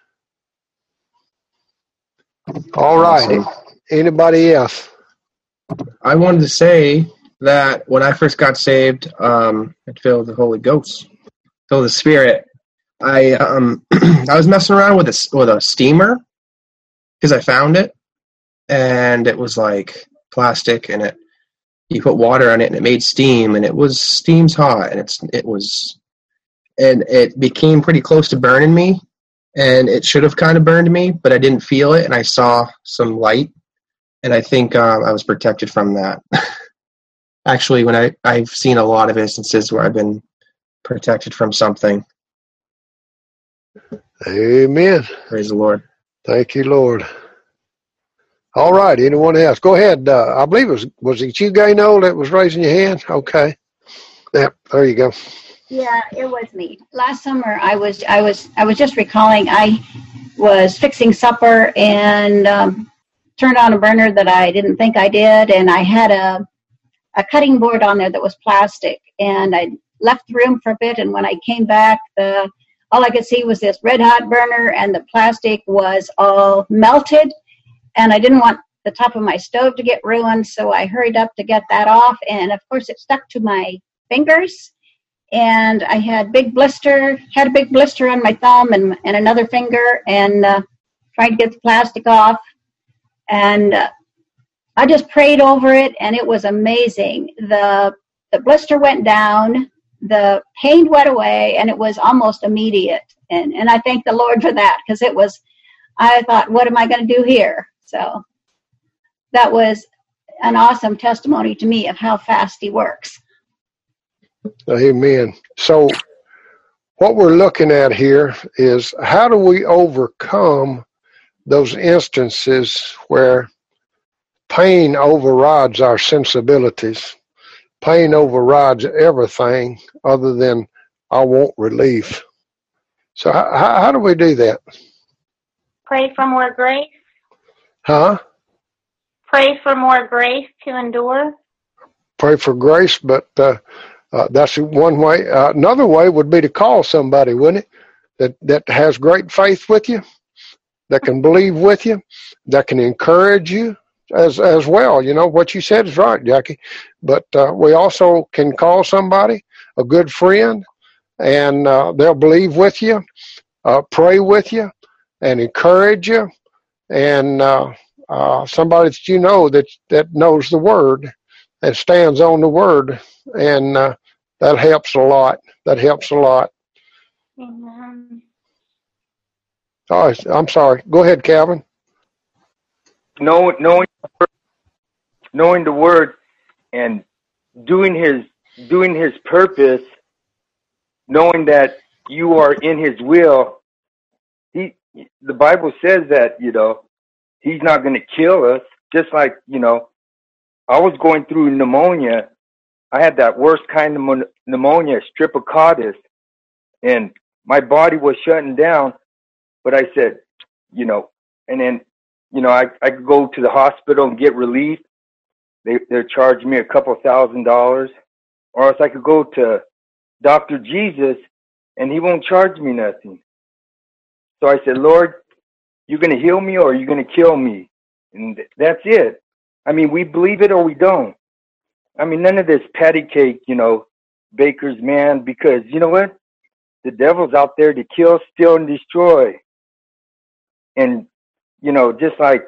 All right. Anybody else? I wanted to say that when I first got saved, it filled the Holy Ghost, filled the Spirit. I was messing around with a steamer because I found it, and it was like plastic, and you put water on it, and it made steam, and steam's hot, and it became pretty close to burning me. And it should have kind of burned me, but I didn't feel it, and I saw some light, and I think I was protected from that. Actually, when I've seen a lot of instances where I've been protected from something. Amen. Praise the Lord. Thank you, Lord. All right, anyone else? Go ahead. I believe was it you, Gaino, that was raising your hand? Okay. Yep, there you go. Yeah, it was me. Last summer, I was just recalling. I was fixing supper and turned on a burner that I didn't think I did, and I had a cutting board on there that was plastic, and I left the room for a bit, and when I came back, all I could see was this red hot burner, and the plastic was all melted, and I didn't want the top of my stove to get ruined, so I hurried up to get that off, and of course it stuck to my fingers, and I had a big blister on my thumb and another finger, and trying to get the plastic off, and I just prayed over it, and it was amazing. The blister went down, the pain went away, and it was almost immediate. And I thank the Lord for that, because I thought, what am I going to do here? So that was an awesome testimony to me of how fast he works. Amen. So what we're looking at here is, how do we overcome those instances where pain overrides our sensibilities? Pain overrides everything other than I want relief. So how do we do that? Pray for more grace. Huh? Pray for more grace to endure. Pray for grace, but that's one way. Another way would be to call somebody, wouldn't it? That has great faith with you, that can believe with you, that can encourage you as well. You know, what you said is right, Jackie. But we also can call somebody, a good friend, and they'll believe with you, pray with you, and encourage you, and somebody that you know that knows the Word and stands on the Word, and that helps a lot. That helps a lot. Amen. Oh, I'm sorry. Go ahead, Calvin. Knowing the Word and doing his purpose, knowing that you are in his will. The Bible says that, you know, he's not going to kill us. Just like, you know, I was going through pneumonia. I had that worst kind of pneumonia, streptococcus, and my body was shutting down. But I said, you know, and then, you know, I could go to the hospital and get relief. They're charging me a couple $1,000, or else I could go to Dr. Jesus and he won't charge me nothing. So I said, Lord, you're going to heal me or you're going to kill me. And that's it. I mean, we believe it or we don't. I mean, none of this patty cake, you know, baker's man, because you know what? The devil's out there to kill, steal, and destroy. And, you know, just like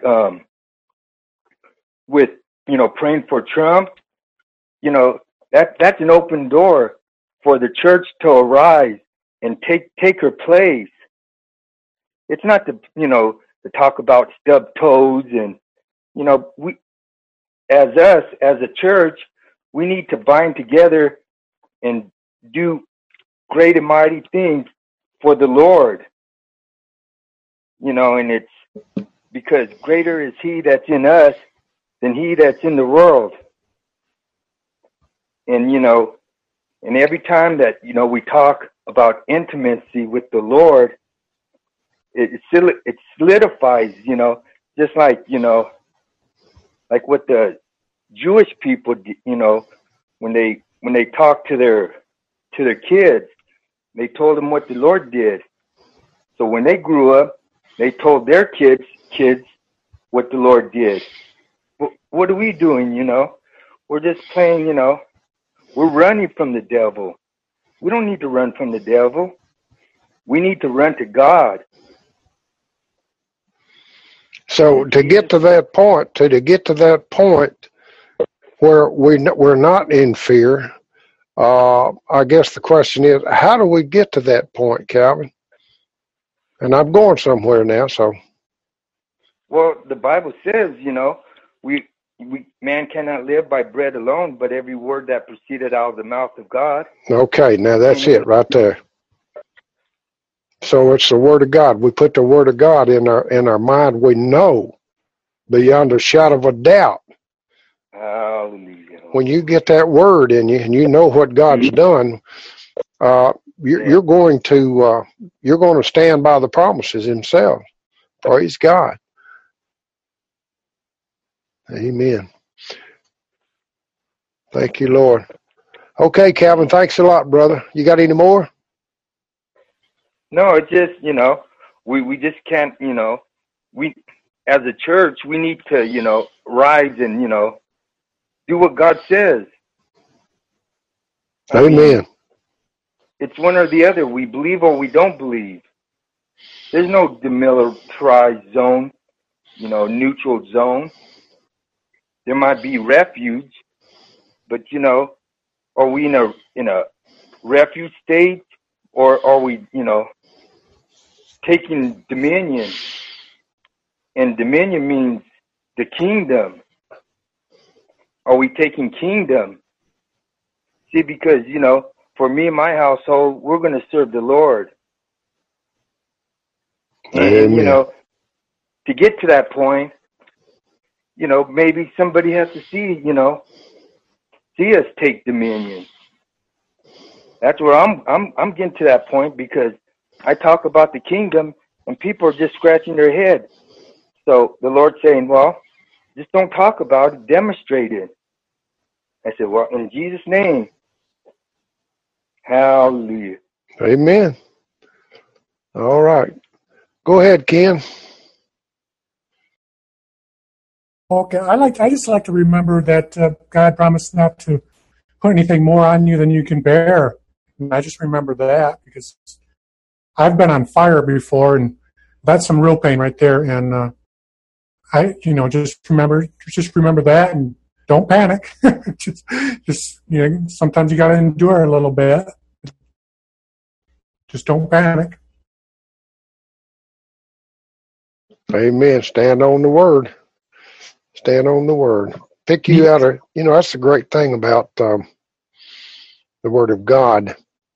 with, you know, praying for Trump, you know, that's an open door for the church to arise and take her place. It's not to, you know, to talk about stubbed toes and, you know, we, as a church, we need to bind together and do great and mighty things for the Lord. You know, and it's because greater is he that's in us than he that's in the world. And, you know, and every time that, you know, we talk about intimacy with the Lord, it solidifies, you know, just like, you know, like what the Jewish people, you know, when they talk to their kids, they told them what the Lord did. So when they grew up, they told their kids what the Lord did. What are we doing, you know? We're just playing, you know, we're running from the devil. We don't need to run from the devil. We need to run to God. So to get to that point, where we're not in fear, I guess the question is, how do we get to that point, Calvin? And I'm going somewhere now, so. Well, the Bible says, you know, man cannot live by bread alone, but every word that proceeded out of the mouth of God. Okay, now that's it right there. So it's the Word of God. We put the Word of God in our mind. We know beyond a shadow of a doubt. Hallelujah. When you get that Word in you and you know what God's done, you're going to stand by the promises himself. Praise God. Amen. Thank you, Lord. Okay, Calvin, thanks a lot, brother. You got any more? No, it's just, we just can't, we, as a church, we need to, rise and, do what God says. Amen. It's one or the other. We believe or we don't believe. There's no demilitarized zone, neutral zone. There might be refuge, but, are we in a refuge state, or are we, taking dominion? And dominion means the kingdom. Are we taking kingdom? See, because, for me and my household, we're going to serve the Lord. And, to get to that point, maybe somebody has to see us take dominion. That's where I'm getting to that point, because I talk about the kingdom and people are just scratching their head. So the Lord's saying, well, just don't talk about it, demonstrate it. I said, well, in Jesus' name. Hallelujah. Amen. All right. Go ahead, Ken. Okay, I just like to remember that God promised not to put anything more on you than you can bear. And I just remember that because I've been on fire before, and that's some real pain right there. And just remember that, and don't panic. just sometimes you got to endure a little bit. Just don't panic. Amen. Stand on the word. Stand on the word. Pick you out of, that's the great thing about the word of God.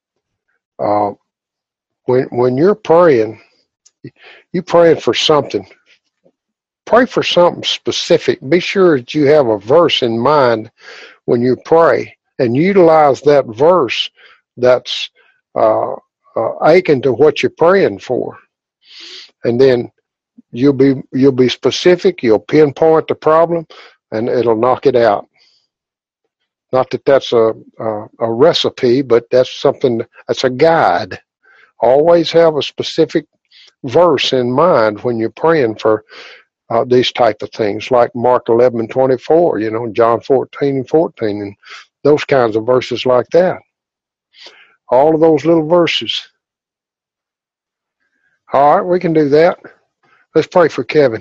When you're praying, you're praying for something. Pray for something specific. Be sure that you have a verse in mind when you pray, and utilize that verse that's akin to what you're praying for. And then you'll be specific. You'll pinpoint the problem, and it'll knock it out. Not that that's a recipe, but that's something that's a guide. Always have a specific verse in mind when you're praying for these type of things, like Mark 11:24, John 14:14, and those kinds of verses like that. All of those little verses. All right, we can do that. Let's pray for Kevin.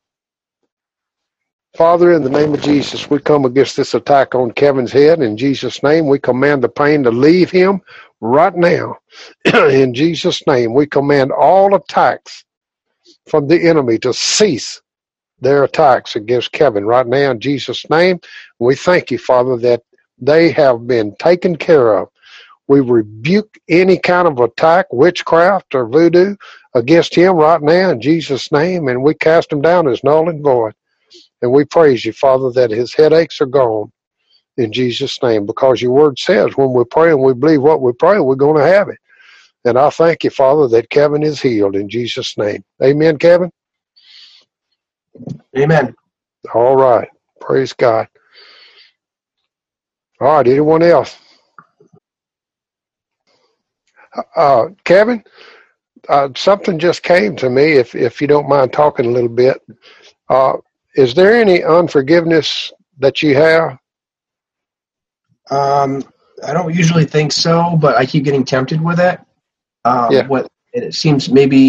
Father, in the name of Jesus, we come against this attack on Kevin's head. In Jesus' name, we command the pain to leave him right now. In Jesus' name, we command all attacks from the enemy to cease their attacks against Kevin right now. In Jesus' name, we thank you, Father, that they have been taken care of. We rebuke any kind of attack, witchcraft or voodoo against him right now in Jesus' name, and we cast him down as null and void. And we praise you, Father, that his headaches are gone in Jesus' name, because your word says when we pray and we believe what we pray, we're going to have it. And I thank you, Father, that Kevin is healed in Jesus' name. Amen, Kevin? Amen. All right. Praise God. All right. Anyone else? Kevin, something just came to me, if you don't mind talking a little bit. Is there any unforgiveness that you have? I don't usually think so, but I keep getting tempted with it. It seems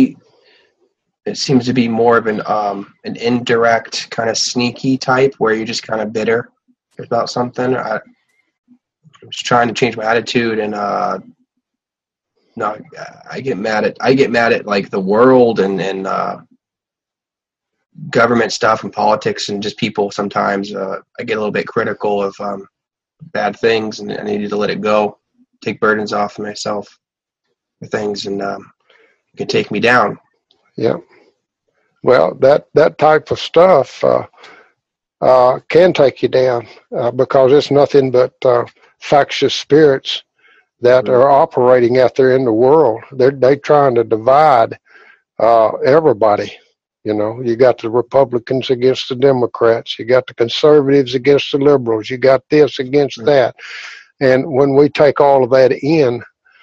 to be more of an indirect kind of sneaky type where you're just kind of bitter about something. I'm just trying to change my attitude, and I get mad at like the world and government stuff and politics and just people. Sometimes I get a little bit critical of bad things, and I need to let it go, take burdens off of myself for things, and it can take me down. Yeah. Well, that type of stuff can take you down because it's nothing but factious spirits that are operating out there in the world. They're trying to divide everybody. You know, you got the Republicans against the Democrats. You got the conservatives against the liberals. You got this against that. And when we take all of that in,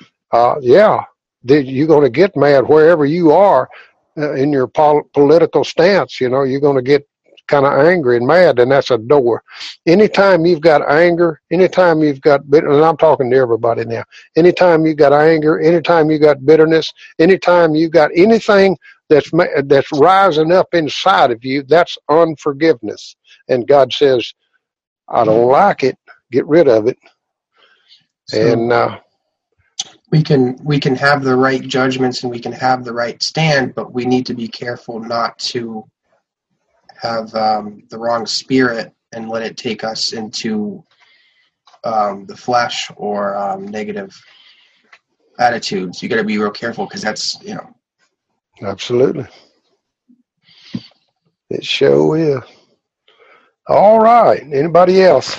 you're going to get mad wherever you are in your political stance. You know, you're going to get kind of angry and mad, and that's a door. Anytime you've got anger, anytime you've got bitterness, and I'm talking to everybody now, anytime you got anger, anytime you got bitterness, anytime you got anything that's rising up inside of you, that's unforgiveness. And God says, I don't like it. Get rid of it. So and we can have the right judgments and we can have the right stand, but we need to be careful not to have the wrong spirit and let it take us into the flesh or negative attitudes. You got to be real careful because that's, you know. Absolutely. It sure is. All right. Anybody else?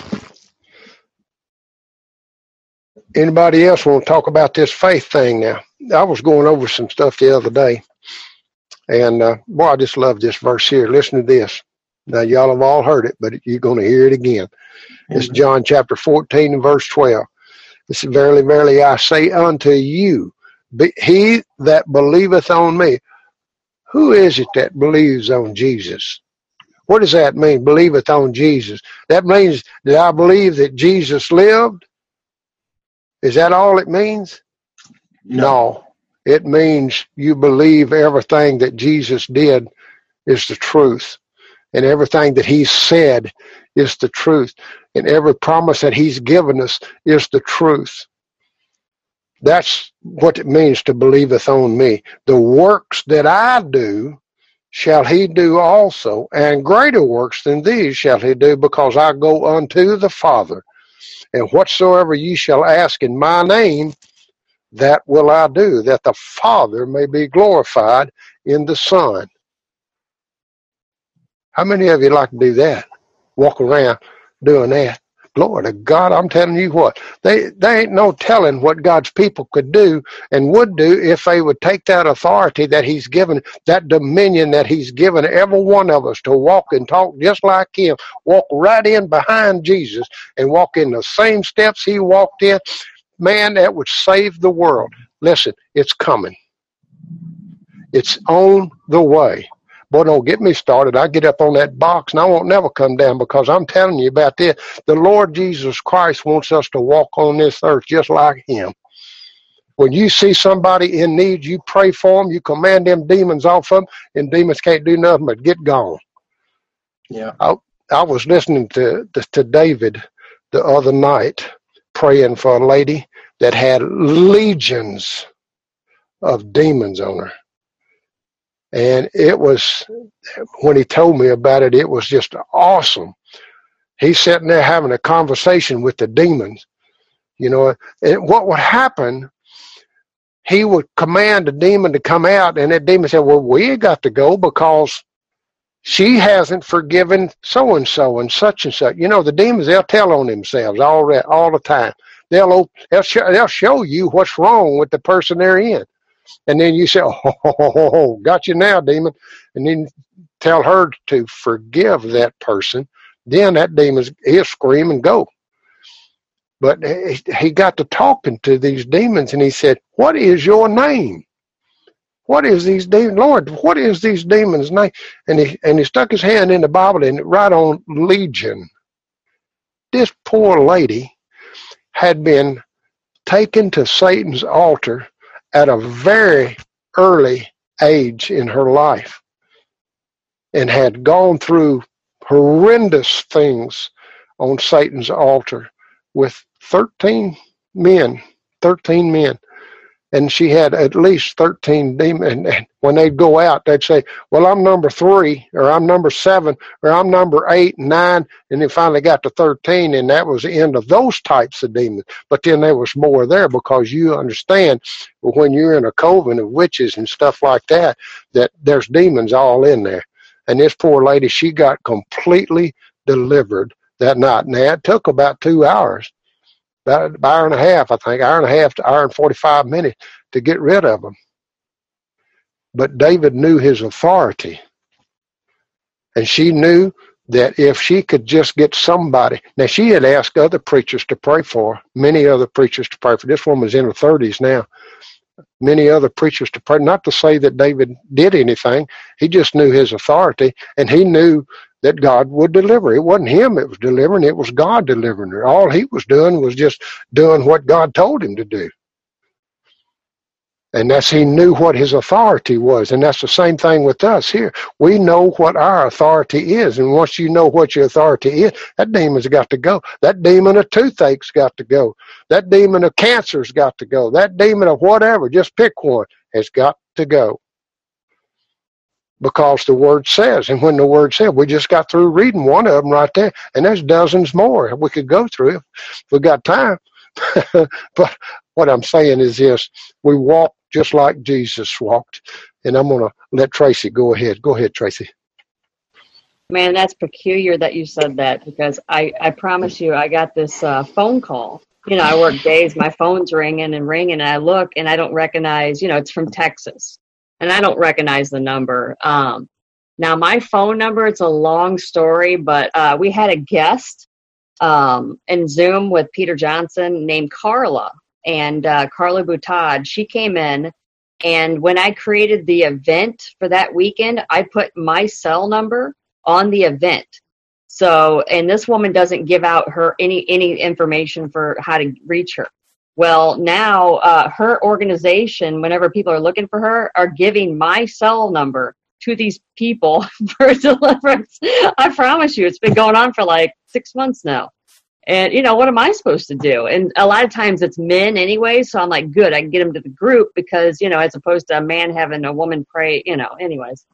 Anybody else want to talk about this faith thing now? I was going over some stuff the other day, and boy, I just love this verse here. Listen to this. Now, y'all have all heard it, but you're going to hear it again. It's John chapter 14 and verse 12. It says, verily, verily, I say unto you, he that believeth on me. Who is it that believes on Jesus? What does that mean, believeth on Jesus? That means that I believe that Jesus lived? Is that all it means? No. It means you believe everything that Jesus did is the truth. And everything that he said is the truth. And every promise that he's given us is the truth. That's what it means to believeth on me. The works that I do shall he do also, and greater works than these shall he do, because I go unto the Father. And whatsoever ye shall ask in my name, that will I do, that the Father may be glorified in the Son. How many of you like to do that? Walk around doing that? Glory to God, I'm telling you what. They ain't no telling what God's people could do and would do if they would take that authority that he's given, that dominion that he's given every one of us to walk and talk just like him, walk right in behind Jesus and walk in the same steps he walked in. Man, that would save the world. Listen, it's coming. It's on the way. Boy, don't get me started. I get up on that box and I won't never come down, because I'm telling you about this. The Lord Jesus Christ wants us to walk on this earth just like him. When you see somebody in need, you pray for them, you command them demons off of them, and demons can't do nothing but get gone. Yeah. I was listening to David the other night, praying for a lady that had legions of demons on her. And it was, when he told me about it, it was just awesome. He's sitting there having a conversation with the demons, you know, and what would happen, he would command the demon to come out, and that demon said, well, we ain't got to go because she hasn't forgiven so-and-so and such and such. You know, the demons, they'll tell on themselves all the time. They'll show you what's wrong with the person they're in. And then you say, oh, got you now, demon. And then tell her to forgive that person. Then that demon, he'll scream and go. But he got to talking to these demons, and he said, what is your name? What is these demons? Lord, what is these demons' name? And he stuck his hand in the Bible and right on Legion. This poor lady had been taken to Satan's altar at a very early age in her life and had gone through horrendous things on Satan's altar with 13 men. And she had at least 13 demons. And when they'd go out, they'd say, well, I'm number 3, or I'm number 7, or I'm number 8 and 9. And they finally got to 13, and that was the end of those types of demons. But then there was more there, because you understand when you're in a coven of witches and stuff like that, that there's demons all in there. And this poor lady, she got completely delivered that night. Now, it took about 2 hours. about an hour and a half, I think, hour and a half to hour and 45 minutes to get rid of them. But David knew his authority. And she knew that if she could just get somebody. Now, she had asked other preachers to pray for her, many other preachers to pray for. This woman's in her 30s now. Many other preachers to pray. Not to say that David did anything. He just knew his authority, and he knew that God would deliver. It wasn't him that was delivering. It was God delivering her. All he was doing was just doing what God told him to do. And that's, he knew what his authority was. And that's the same thing with us here. We know what our authority is. And once you know what your authority is, that demon's got to go. That demon of toothache's got to go. That demon of cancer's got to go. That demon of whatever, just pick one, has got to go. Because the Word says, and when the Word said, we just got through reading one of them right there, and there's dozens more we could go through if we got time. But what I'm saying is this, we walk just like Jesus walked. And I'm going to let Tracy go ahead. Go ahead, Tracy. Man, that's peculiar that you said that, because I promise you, I got this phone call. You know, I work days, my phone's ringing, and I look, and I don't recognize, it's from Texas. And I don't recognize the number. Now, my phone number, it's a long story, but we had a guest in Zoom with Peter Johnson named Carla. And Carla Boutade, she came in, and when I created the event for that weekend, I put my cell number on the event. So, and this woman doesn't give out her any information for how to reach her. Well, now her organization, whenever people are looking for her, are giving my cell number to these people for deliverance. I promise you, it's been going on for like 6 months now. And, what am I supposed to do? And a lot of times it's men anyway, so I'm like, good, I can get them to the group because, as opposed to a man having a woman pray, anyways.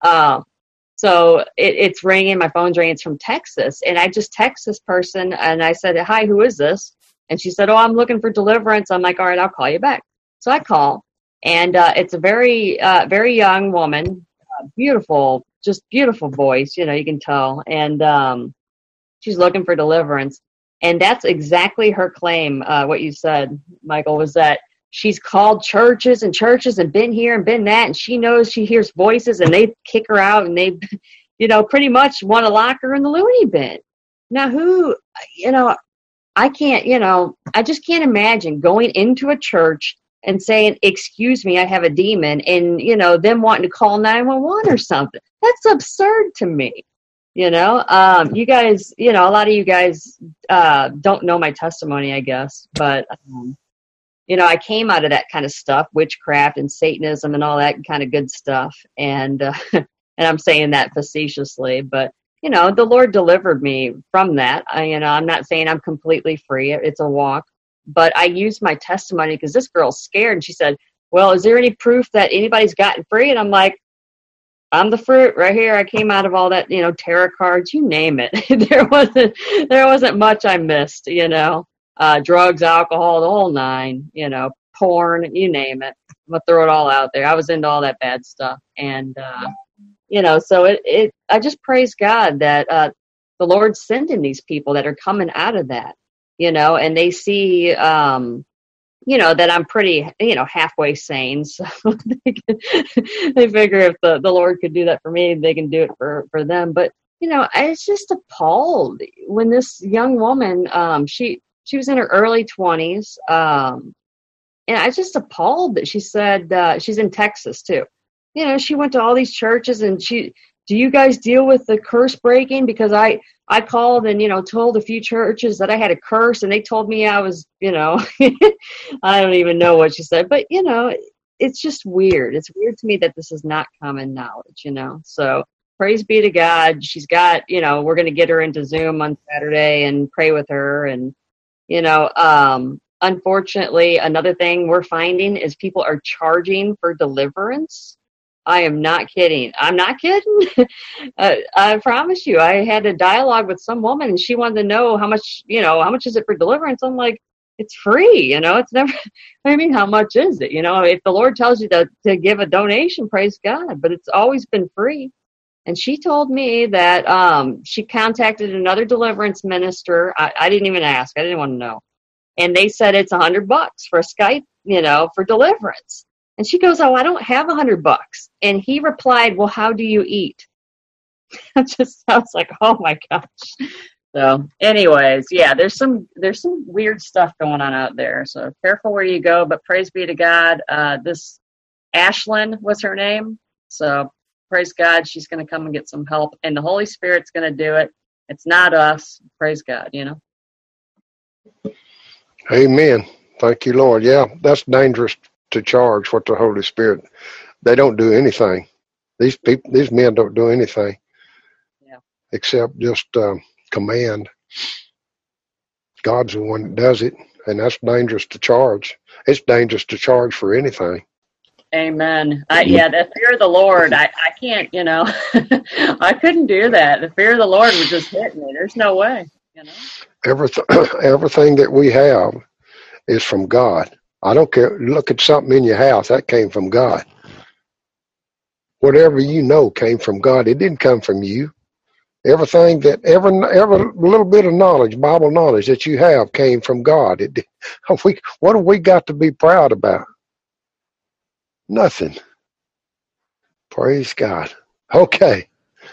So it's ringing, my phone's ringing, it's from Texas. And I just text this person, and I said, hi, who is this? And she said, I'm looking for deliverance. I'm like, all right, I'll call you back. So I call, and it's a very, very young woman, beautiful, just beautiful voice, you can tell. And she's looking for deliverance. And that's exactly her claim, what you said, Michael, was that she's called churches and been here and been that, and she knows she hears voices, and they kick her out, and they, pretty much want to lock her in the loony bin. Now, I can't, I just can't imagine going into a church and saying, excuse me, I have a demon, and, them wanting to call 911 or something. That's absurd to me. You guys, a lot of you guys don't know my testimony, I guess. But, I came out of that kind of stuff, witchcraft and Satanism and all that kind of good stuff. And and I'm saying that facetiously. But, the Lord delivered me from that. I'm not saying I'm completely free. It's a walk. But I used my testimony because this girl's scared. And she said, well, is there any proof that anybody's gotten free? And I'm like, I'm the fruit right here. I came out of all that, tarot cards, you name it. there wasn't much I missed, drugs, alcohol, the whole nine, porn, you name it. I'm gonna throw it all out there. I was into all that bad stuff. And, so I just praise God that, the Lord's sending these people that are coming out of that, and they see, that I'm pretty, halfway sane. So they figure if the Lord could do that for me, they can do it for them. But, I was just appalled when this young woman, she was in her early 20s. And I was just appalled that she said, she's in Texas too. She went to all these churches, and do you guys deal with the curse breaking? Because I called and, told a few churches that I had a curse, and they told me I was, I don't even know what she said, but, it's just weird. It's weird to me that this is not common knowledge, so praise be to God. She's got, we're going to get her into Zoom on Saturday and pray with her. And, unfortunately, another thing we're finding is people are charging for deliverance. I am not kidding. I'm not kidding. I promise you, I had a dialogue with some woman, and she wanted to know how much is it for deliverance? I'm like, it's free. It's never, I mean, how much is it? If the Lord tells you to give a donation, praise God, but it's always been free. And she told me that she contacted another deliverance minister. I didn't even ask. I didn't want to know. and they said it's $100 for Skype, for deliverance. And she goes, oh, I don't have $100. And he replied, well, how do you eat? It just sounds like, oh my gosh. So anyways, yeah, there's some weird stuff going on out there. So careful where you go, but praise be to God. This Ashlyn was her name. So praise God, she's going to come and get some help, and the Holy Spirit's going to do it. It's not us. Praise God, Amen. Thank you, Lord. Yeah, that's dangerous to charge what the Holy Spirit. They don't do anything. These men don't do anything. Yeah. Except just command. God's the one that does it, and that's dangerous to charge. It's dangerous to charge for anything. Amen. The fear of the Lord, I can't, I couldn't do that. The fear of the Lord would just hit me. There's no way, Everything that we have is from God. I don't care. Look at something in your house. That came from God. Whatever you know came from God. It didn't come from you. Everything that, every little bit of knowledge, Bible knowledge that you have came from God. What have we got to be proud about? Nothing. Praise God. Okay.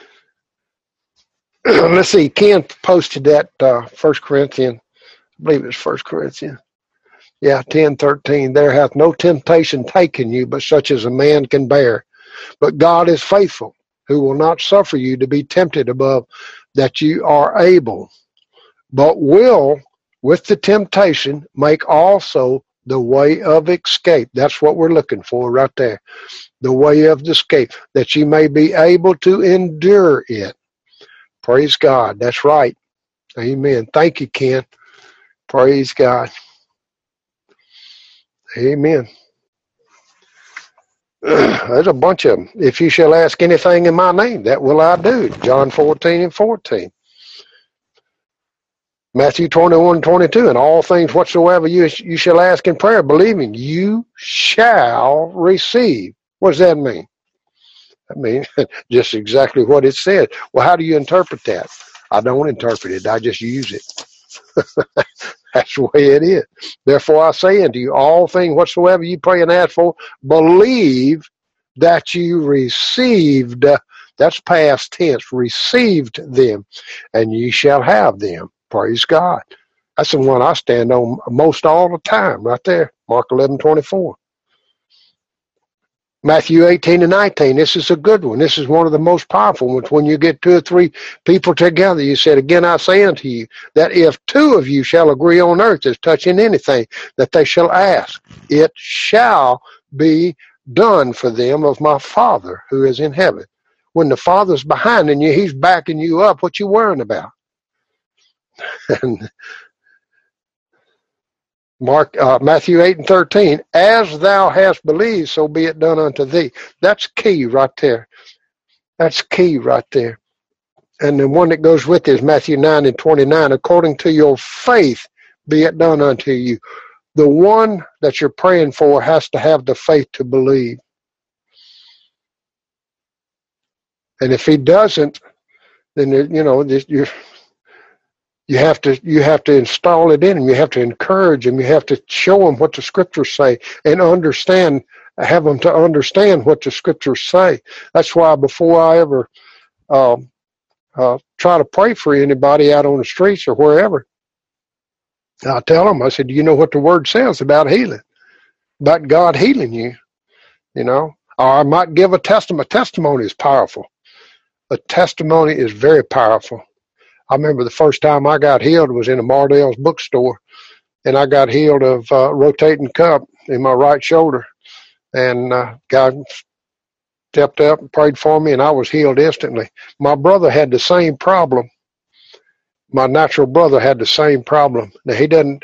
Let's see. Ken posted that 1 Corinthians. I believe it's 1 Corinthians. Yeah, 10:13. There hath no temptation taken you, but such as a man can bear. But God is faithful, who will not suffer you to be tempted above that you are able, but will, with the temptation, make also the way of escape. That's what we're looking for right there. The way of escape, that you may be able to endure it. Praise God. That's right. Amen. Thank you, Ken. Praise God. Amen. There's a bunch of them. If you shall ask anything in my name, that will I do. John 14:14. Matthew 21:22. And all things whatsoever you shall ask in prayer, believing, you shall receive. What does that mean? That means just exactly what it said. Well, how do you interpret that? I don't interpret it. I just use it. That's the way it is. Therefore I say unto you, all things whatsoever you pray and ask for, believe that you received. That's past tense. Received them, and ye shall have them. Praise God. That's the one I stand on most all the time, right there. Mark 11:24. Matthew 18:19. This is a good one. This is one of the most powerful ones. When you get 2 or 3 people together, you said, again, I say unto you, that if 2 of you shall agree on earth as touching anything that they shall ask, it shall be done for them of my Father who is in heaven. When the Father's behind you, he's backing you up. What you worrying about? And Matthew 8:13, as thou hast believed, so be it done unto thee. That's key right there. That's key right there. And the one that goes with it is Matthew 9:29, according to your faith be it done unto you. The one that you're praying for has to have the faith to believe. And if he doesn't, then you have to install it in him. You have to encourage him. You have to show him what the scriptures say and have them to understand what the scriptures say. That's why before I ever try to pray for anybody out on the streets or wherever, I tell them, I said, do you know what the word says about healing? About God healing you, Or I might give a testimony. A testimony is powerful. A testimony is very powerful. I remember the first time I got healed was in a Mardell's bookstore, and I got healed of rotating cup in my right shoulder. And God stepped up and prayed for me, and I was healed instantly. My brother had the same problem. My natural brother had the same problem. Now,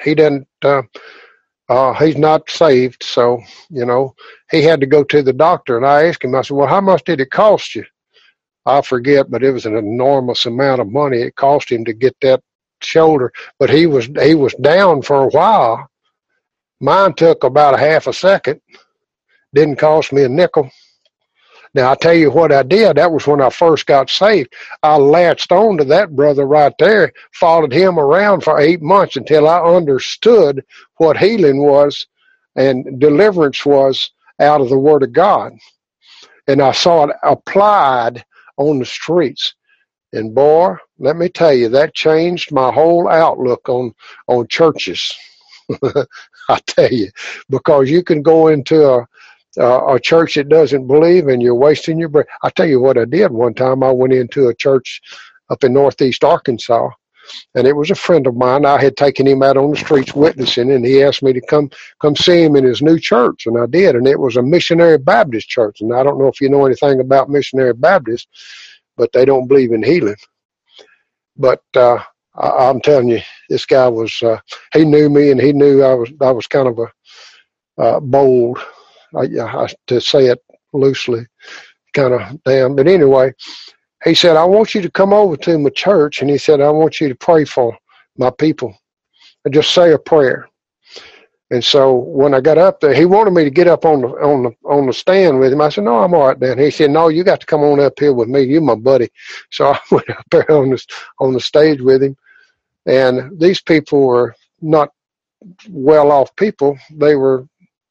he's not saved, so, he had to go to the doctor, and I asked him, I said, well, how much did it cost you? I forget, but it was an enormous amount of money it cost him to get that shoulder. But he was down for a while. Mine took about a half a second. Didn't cost me a nickel. Now, I tell you what I did. That was when I first got saved. I latched on to that brother right there, followed him around for 8 months until I understood what healing was and deliverance was out of the Word of God. And I saw it applied on the streets. And boy, let me tell you, that changed my whole outlook on churches. I tell you, because you can go into a church that doesn't believe and you're wasting your breath. I tell you what I did one time. I went into a church up in Northeast Arkansas, and it was a friend of mine. I had taken him out on the streets witnessing, and he asked me to come see him in his new church, and I did. And it was a missionary Baptist church. And I don't know if you know anything about missionary Baptists, but they don't believe in healing. But I'm telling you, this guy was, he knew me, and he knew I was kind of a bold, to say it loosely, kind of damn. But anyway, he said, I want you to come over to my church, and he said, I want you to pray for my people and just say a prayer. And so when I got up there, he wanted me to get up on the stand with him. I said, no, I'm all right then. He said, no, you got to come on up here with me. You're my buddy. So I went up there on the stage with him. And these people were not well-off people. They were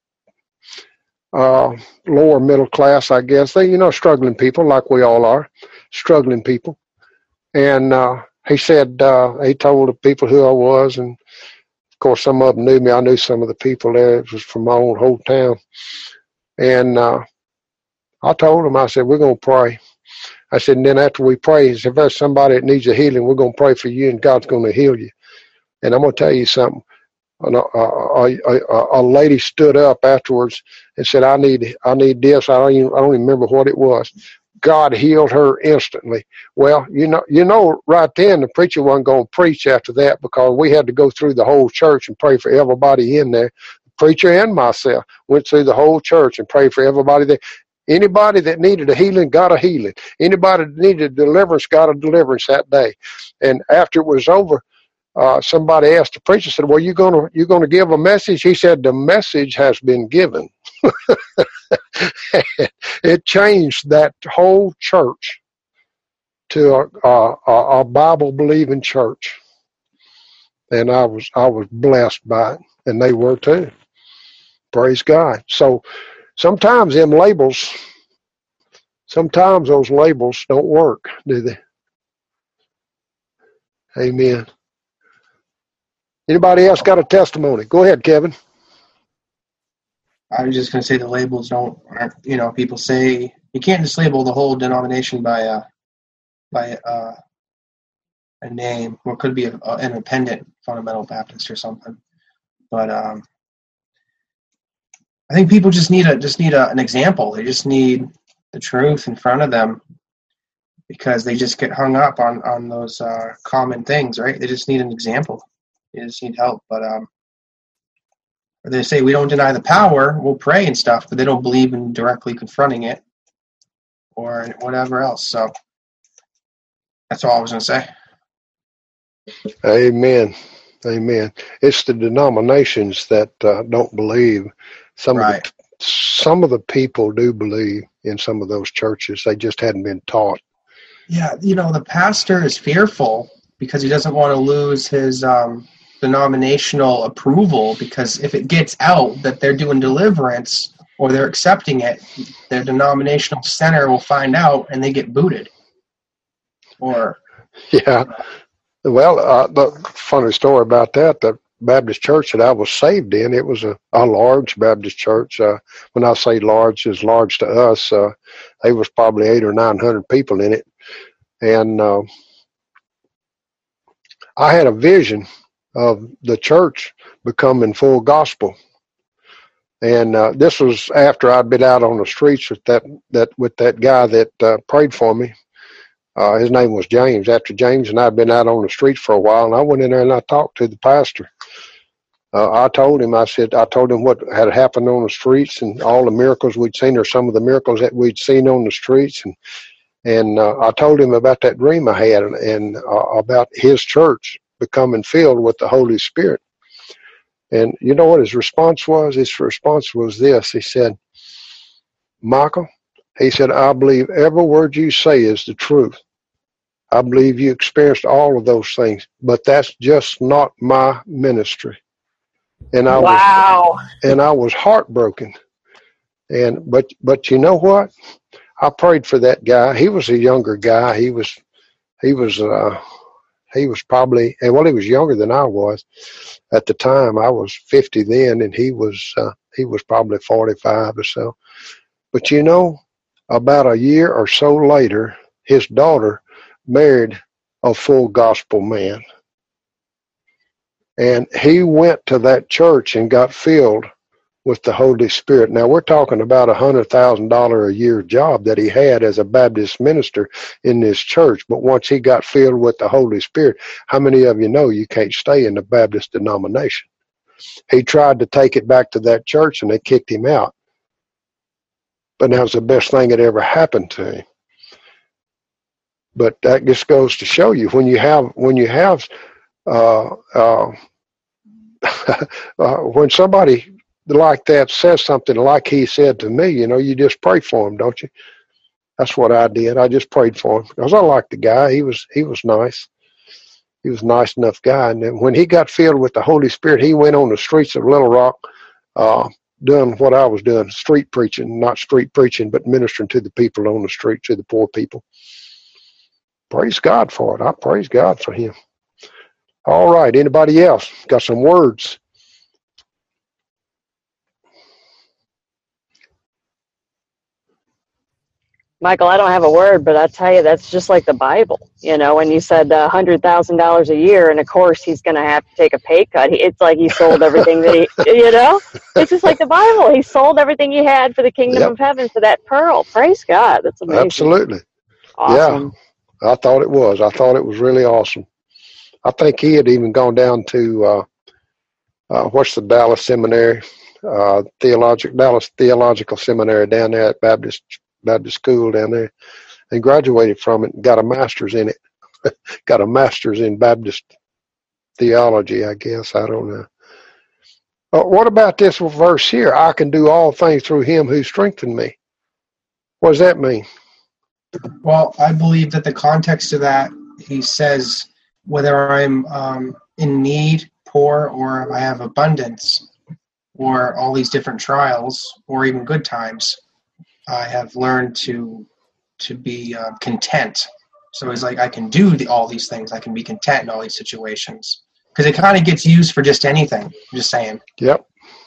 lower middle class, I guess. They, struggling people like we all are, struggling people. And he said, he told the people who I was, and of course, some of them knew me. I knew some of the people there. It was from my own hometown. And I told them, I said, we're going to pray. I said, and then after we pray, if there's somebody that needs a healing, we're going to pray for you, and God's going to heal you. And I'm going to tell you something. A lady stood up afterwards and said, I need this. I don't even remember what it was. God healed her instantly. Well, right then the preacher wasn't going to preach after that, because we had to go through the whole church and pray for everybody in there. The preacher and myself went through the whole church and prayed for everybody there. Anybody that needed a healing got a healing. Anybody that needed a deliverance got a deliverance that day. And after it was over, somebody asked the preacher, said, well, you gonna give a message? He said, the message has been given. It changed that whole church to a Bible-believing church. And I was blessed by it, and they were too. Praise God. So sometimes those labels don't work, do they? Amen. Anybody else got a testimony? Go ahead, Kevin. I was just going to say the labels aren't, people say you can't just label the whole denomination by a name, or it could be an independent fundamental Baptist or something. But I think people just need an example. They just need the truth in front of them, because they just get hung up on those common things, right? They just need an example. They just need help. But they say we don't deny the power, we'll pray and stuff, but they don't believe in directly confronting it or whatever else. So that's all I was going to say. Amen. Amen. It's the denominations that don't believe. Some of the people do believe in some of those churches. They just hadn't been taught. Yeah, the pastor is fearful because he doesn't want to lose his denominational approval, because if it gets out that they're doing deliverance or they're accepting it, their denominational center will find out and they get booted. Yeah. Well, the funny story about that, the Baptist church that I was saved in, it was a large Baptist church. When I say large, it's large to us. There was probably 800 or 900 people in it. And I had a vision of the church becoming full gospel. And this was after I'd been out on the streets with that guy that prayed for me. His name was James. After James and I had been out on the streets for a while, and I went in there and I talked to the pastor. I told him what had happened on the streets and all the miracles we'd seen, or some of the miracles that we'd seen on the streets. And I told him about that dream I had and about his church becoming filled with the Holy Spirit. And you know what his response was? His response was this. He said, Michael, He said, I believe every word you say is the truth. I believe you experienced all of those things, but that's just not my ministry. And I was heartbroken. But you know what? I prayed for that guy. He was a younger guy. He was probably, well, he was younger than I was at the time. I was 50 then, and he was probably 45 or so. But you know, about a year or so later, his daughter married a full gospel man. And he went to that church and got filled with the Holy Spirit. Now, we're talking about $100,000 a year job that he had as a Baptist minister in this church. But once he got filled with the Holy Spirit, how many of you know you can't stay in the Baptist denomination? He tried to take it back to that church, and they kicked him out. But that was the best thing that ever happened to him. But that just goes to show you, when you have when somebody like that says something like he said to me, you know, you just pray for him, don't you? That's what I did. I just prayed for him because I liked the guy. He was nice. He was a nice enough guy. And then when he got filled with the Holy Spirit, he went on the streets of Little Rock, doing what I was doing, street preaching, not street preaching, but ministering to the people on the street, to the poor people. Praise God for it. I praise God for him. All right. Anybody else got some words? Michael, I don't have a word, but I tell you, that's just like the Bible. You know, when you said $100,000 a year, and of course he's going to have to take a pay cut. It's like he sold everything that he, you know, it's just like the Bible. He sold everything he had for the kingdom of heaven for that pearl. Praise God. That's amazing. Absolutely. Awesome. Yeah, I thought it was. I thought it was really awesome. I think he had even gone down to, what's the Dallas Seminary, Dallas Theological Seminary down there at Baptist school down there, and graduated from it and got a master's in it. Got a master's in Baptist theology, I guess. I don't know. What about this verse here? I can do all things through him who strengthened me. What does that mean? Well, I believe that the context of that, he says, whether I'm in need, poor, or I have abundance, or all these different trials, or even good times, I have learned to be content. So it's like I can do all these things. I can be content in all these situations. Because it kind of gets used for just anything. I'm just saying. Yep.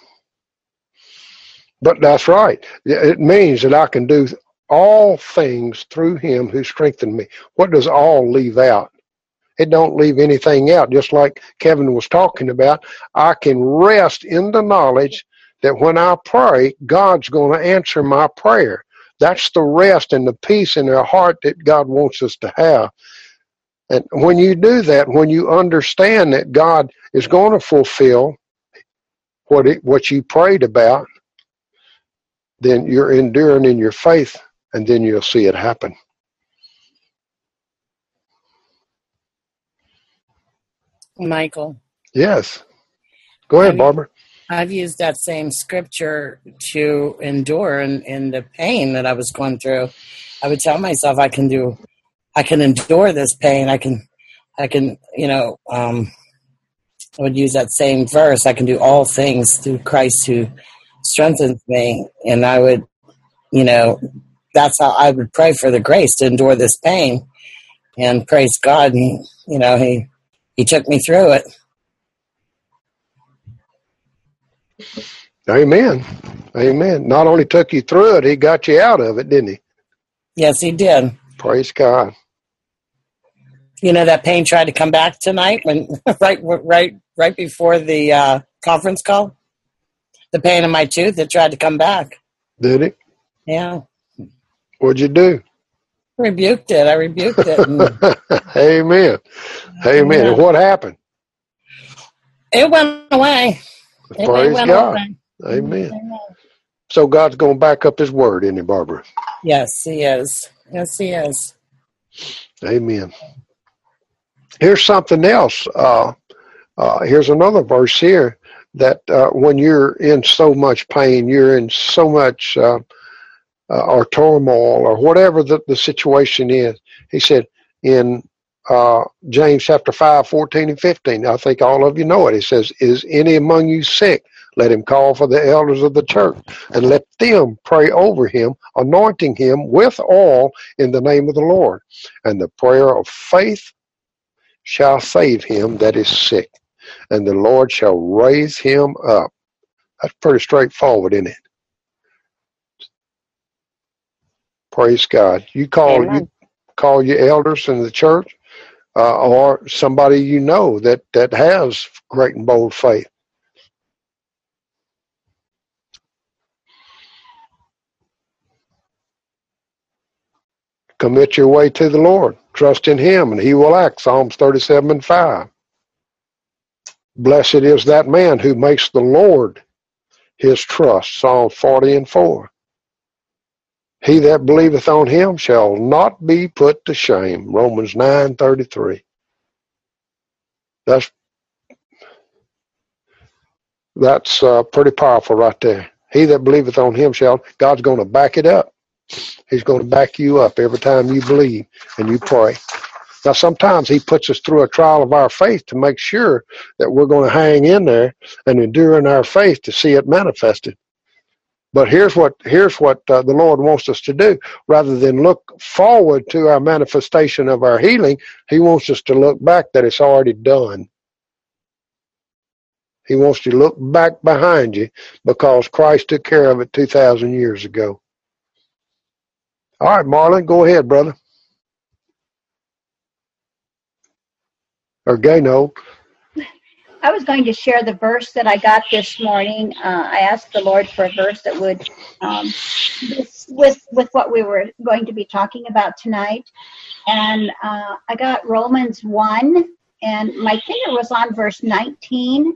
But that's right. It means that I can do all things through him who strengthened me. What does all leave out? It don't leave anything out. Just like Kevin was talking about, I can rest in the knowledge that when I pray, God's going to answer my prayer. That's the rest and the peace in our heart that God wants us to have. And when you do that, when you understand that God is going to fulfill what you prayed about, then you're enduring in your faith, and then you'll see it happen. Michael. Yes. Go ahead, Barbara. I've used that same scripture to endure in the pain that I was going through. I would tell myself I can endure this pain. I can, I would use that same verse. I can do all things through Christ who strengthens me. And I would, that's how I would pray for the grace to endure this pain. And praise God, he took me through it. Amen. Amen. Not only took you through it, he got you out of it, didn't he? Yes, he did. Praise God. That pain tried to come back tonight when right before the conference call. The pain in my tooth, it tried to come back. Did it? Yeah. What'd you do? I rebuked it. Amen. Amen. Yeah. And what happened? It went away. Praise God. Amen. So God's going to back up his word, isn't he, Barbara? Yes, he is. Yes, he is. Amen. Here's something else. Here's another verse here that when you're in so much pain, you're in so much or turmoil or whatever the situation is. He said in James chapter 5, 14 and 15, I think all of you know it. He says, is any among you sick? Let him call for the elders of the church and let them pray over him, anointing him with oil in the name of the Lord. And the prayer of faith shall save him that is sick, and the Lord shall raise him up. That's pretty straightforward, isn't it? Praise God. You call your elders in the church, or somebody you know that has great and bold faith. Commit your way to the Lord. Trust in him, and he will act. Psalms 37 and 5. Blessed is that man who makes the Lord his trust. Psalms 40 and 4. He that believeth on him shall not be put to shame. Romans 9:33. That's pretty powerful right there. He that believeth on him shall. God's going to back it up. He's going to back you up every time you believe and you pray. Now, sometimes he puts us through a trial of our faith to make sure that we're going to hang in there and endure in our faith to see it manifested. But here's what the Lord wants us to do. Rather than look forward to our manifestation of our healing, he wants us to look back that it's already done. He wants you to look back behind you because Christ took care of it 2,000 years ago. All right, Marlon, go ahead, brother. Or Gano. I was going to share the verse that I got this morning. I asked the Lord for a verse that would, with what we were going to be talking about tonight. And I got Romans 1, and my finger was on verse 19.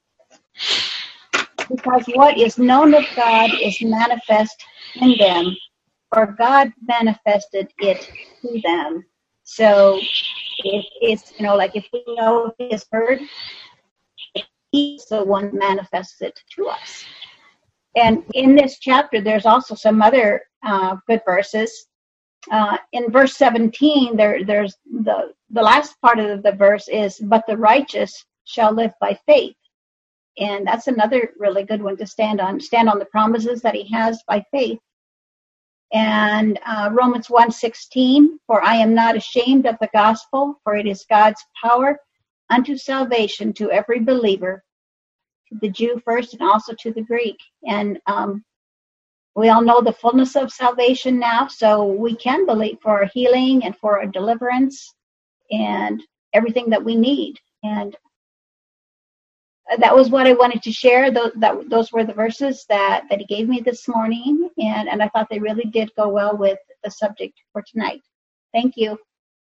Because what is known of God is manifest in them, for God manifested it to them. So it's, like if we know his word, he's the one who manifests it to us. And in this chapter, there's also some other good verses. In verse 17, there's the last part of the verse is, but the righteous shall live by faith. And that's another really good one to stand on the promises that he has by faith. And Romans 1:16, for I am not ashamed of the gospel, for it is God's power unto salvation to every believer, to the Jew first and also to the Greek. And we all know the fullness of salvation now, so we can believe for our healing and for our deliverance and everything that we need. And that was what I wanted to share. Those were the verses that he gave me this morning, and I thought they really did go well with the subject for tonight. Thank you.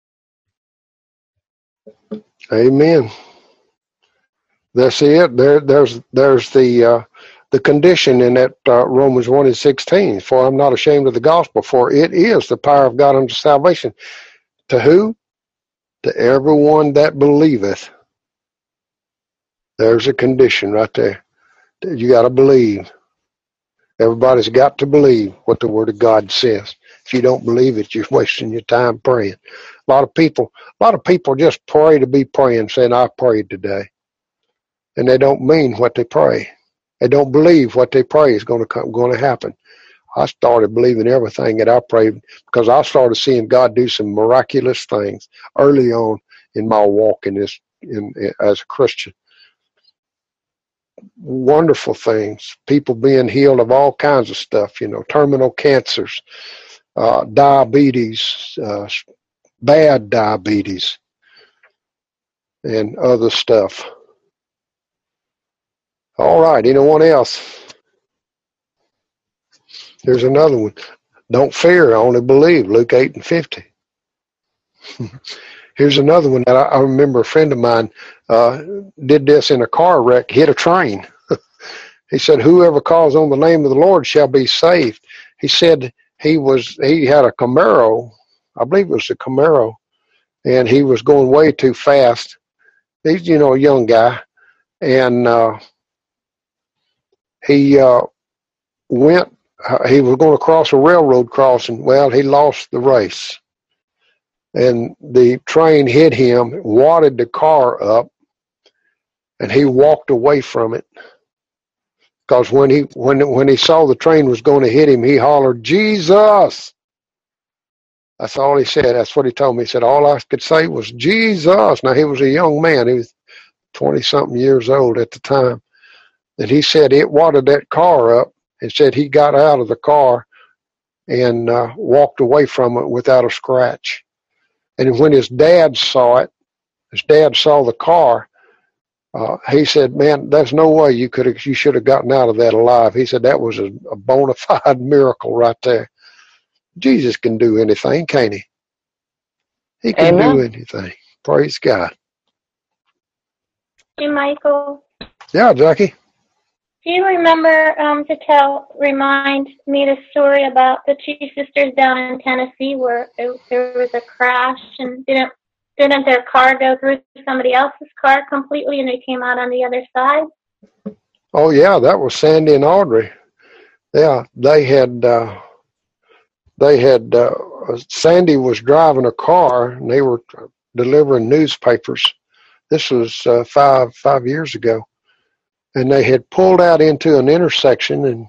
Amen. That's it. There's the condition in that Romans 1:16. For I'm not ashamed of the gospel, for it is the power of God unto salvation. To who? To everyone that believeth. There's a condition right there. You got to believe. Everybody's got to believe what the Word of God says. If you don't believe it, you're wasting your time praying. A lot of people just pray to be praying, saying, I prayed today. And they don't mean what they pray. They don't believe what they pray is going to happen. I started believing everything that I prayed because I started seeing God do some miraculous things early on in my walk as a Christian. Wonderful things. People being healed of all kinds of stuff, terminal cancers, diabetes, bad diabetes, and other stuff. All right, anyone else? Here's another one. Don't fear, only believe. Luke 8:50. Here's another one that I remember a friend of mine did this in a car wreck, hit a train. He said, whoever calls on the name of the Lord shall be saved. He said he had a Camaro, I believe it was a Camaro, and he was going way too fast. He's, a young guy. And he went he was going to cross a railroad crossing. Well, he lost the race. And the train hit him, wadded the car up, and he walked away from it. Because when he saw the train was going to hit him, he hollered, "Jesus!" That's all he said. That's what he told me. He said, all I could say was, "Jesus." Now, he was a young man. He was 20-something years old at the time. And he said it wadded that car up, and said he got out of the car and walked away from it without a scratch. And when his dad saw it, his dad saw the car, he said, "Man, there's no way you should have gotten out of that alive." He said that was a bona fide miracle right there. Jesus can do anything, can't he? He can do anything. Praise God. Hey, Michael. Yeah, Jackie. Do you remember remind me the story about the two sisters down in Tennessee where there was a crash and didn't their car go through somebody else's car completely and they came out on the other side? Oh yeah, that was Sandy and Audrey. Yeah, they had Sandy was driving a car and they were delivering newspapers. This was 5 years ago. And they had pulled out into an intersection, and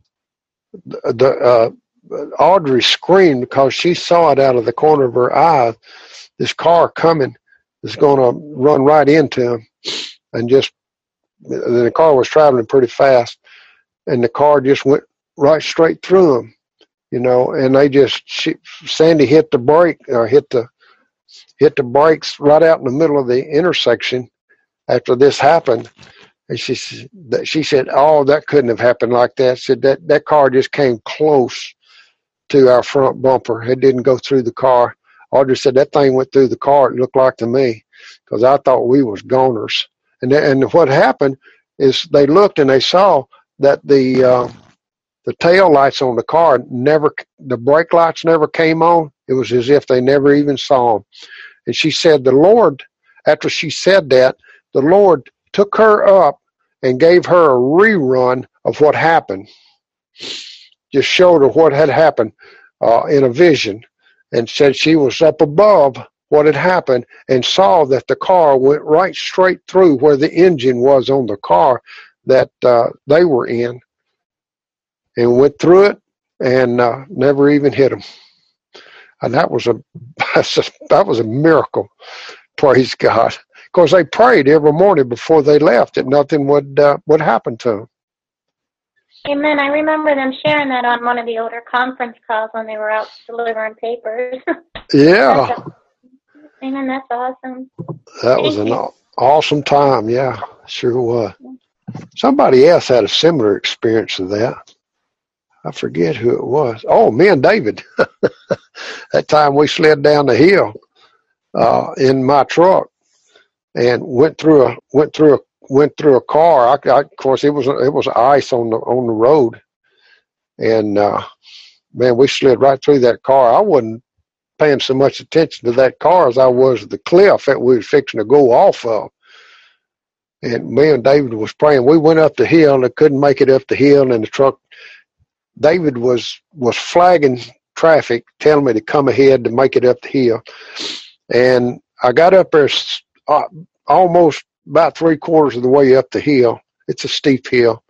Audrey screamed because she saw it out of the corner of her eye. This car coming is going to run right into them, and the car was traveling pretty fast, and the car just went right straight through them, And Sandy hit the brake, hit the brakes right out in the middle of the intersection after this happened. And she said, "Oh, that couldn't have happened like that." She said that car just came close to our front bumper. It didn't go through the car. Audrey said that thing went through the car. It looked like to me, because I thought we was goners. And what happened is they looked and they saw that the tail lights on the car the brake lights never came on. It was as if they never even saw them. And she said the Lord, after she said that, the Lord took her up and gave her a rerun of what happened. Just showed her what had happened in a vision, and said she was up above what had happened and saw that the car went right straight through where the engine was on the car that they were in, and went through it and never even hit them. And that was a miracle. Praise God. Because they prayed every morning before they left that nothing would happen to them. Amen. I remember them sharing that on one of the older conference calls when they were out delivering papers. Yeah. Amen. That's awesome. That was an awesome time. Yeah, sure was. Somebody else had a similar experience to that. I forget who it was. Oh, me and David. That time we slid down the hill in my truck. And went through a car. Of course, it was ice on the road, and man, we slid right through that car. I wasn't paying so much attention to that car as I was the cliff that we were fixing to go off of. And me and David was praying. We went up the hill and couldn't make it up the hill, and the truck. David was flagging traffic, telling me to come ahead to make it up the hill, and I got up there. Almost about 3/4 of the way up the hill. It's a steep hill.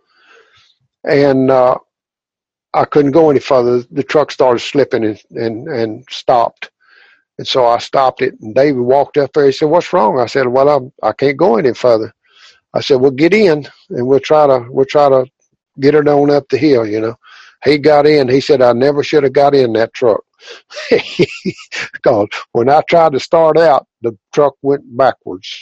And I couldn't go any further. The truck started slipping and stopped. And so I stopped it, and David walked up there. He said, "What's wrong?" I said, "Well, I can't go any further." I said, "Well, get in, and we'll try to get it on up the hill, He got in. He said, "I never should have got in that truck." Because when I tried to start out, the truck went backwards.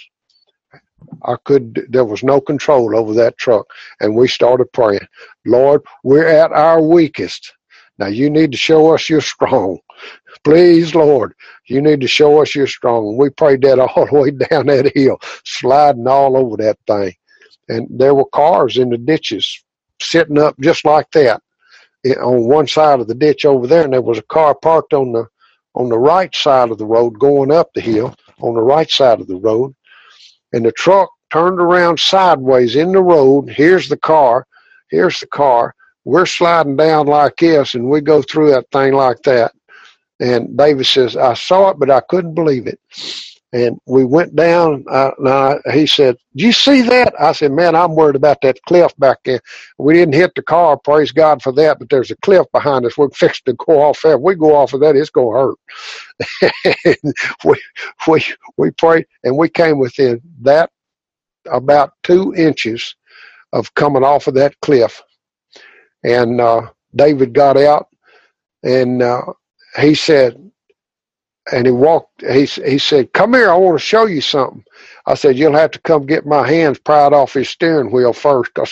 There was no control over that truck. And we started praying, "Lord, we're at our weakest. Now you need to show us you're strong. Please, Lord, you need to show us you're strong." And we prayed that all the way down that hill, sliding all over that thing. And there were cars in the ditches sitting up just like that on one side of the ditch over there. And there was a car parked on the right side of the road going up the hill on the right side of the road. And the truck turned around sideways in the road. Here's the car we're sliding down like this, and we go through that thing like that. And David says, I saw it, but I couldn't believe it. And we went down. He said, "Did you see that?" I said, "Man, I'm worried about that cliff back there. We didn't hit the car, praise God for that, but there's a cliff behind us. We're fixing to go off there. If we go off of that, it's going to hurt." we prayed, and we came within that about 2 inches of coming off of that cliff. And David got out, and he said, and he walked, he said, "Come here, I want to show you something." I said, "You'll have to come get my hands pried off his steering wheel first, because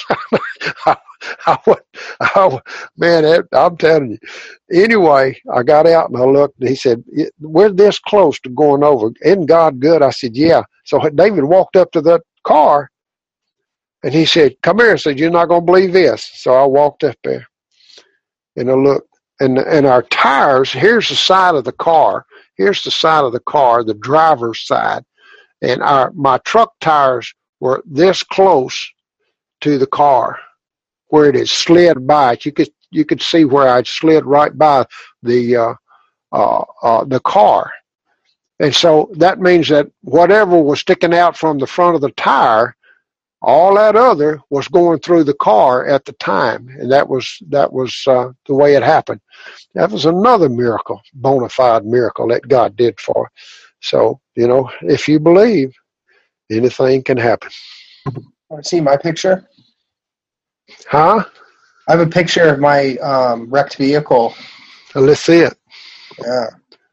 man, I'm telling you." Anyway, I got out and I looked, and he said, "We're this close to going over. Isn't God good?" I said, "Yeah." So David walked up to the car, and he said, "Come here." I said, "You're not going to believe this." So I walked up there, and I looked, and our tires, here's the side of the car. Here's the side of the car, the driver's side, and my truck tires were this close to the car, where it had slid by it. You could see where I'd slid right by the car, and so that means that whatever was sticking out from the front of the tire, all that other was going through the car at the time, and that was the way it happened. That was another miracle, bona fide miracle that God did for us. So, if you believe, anything can happen. Want to see my picture? Huh? I have a picture of my wrecked vehicle. Let's see it. Yeah.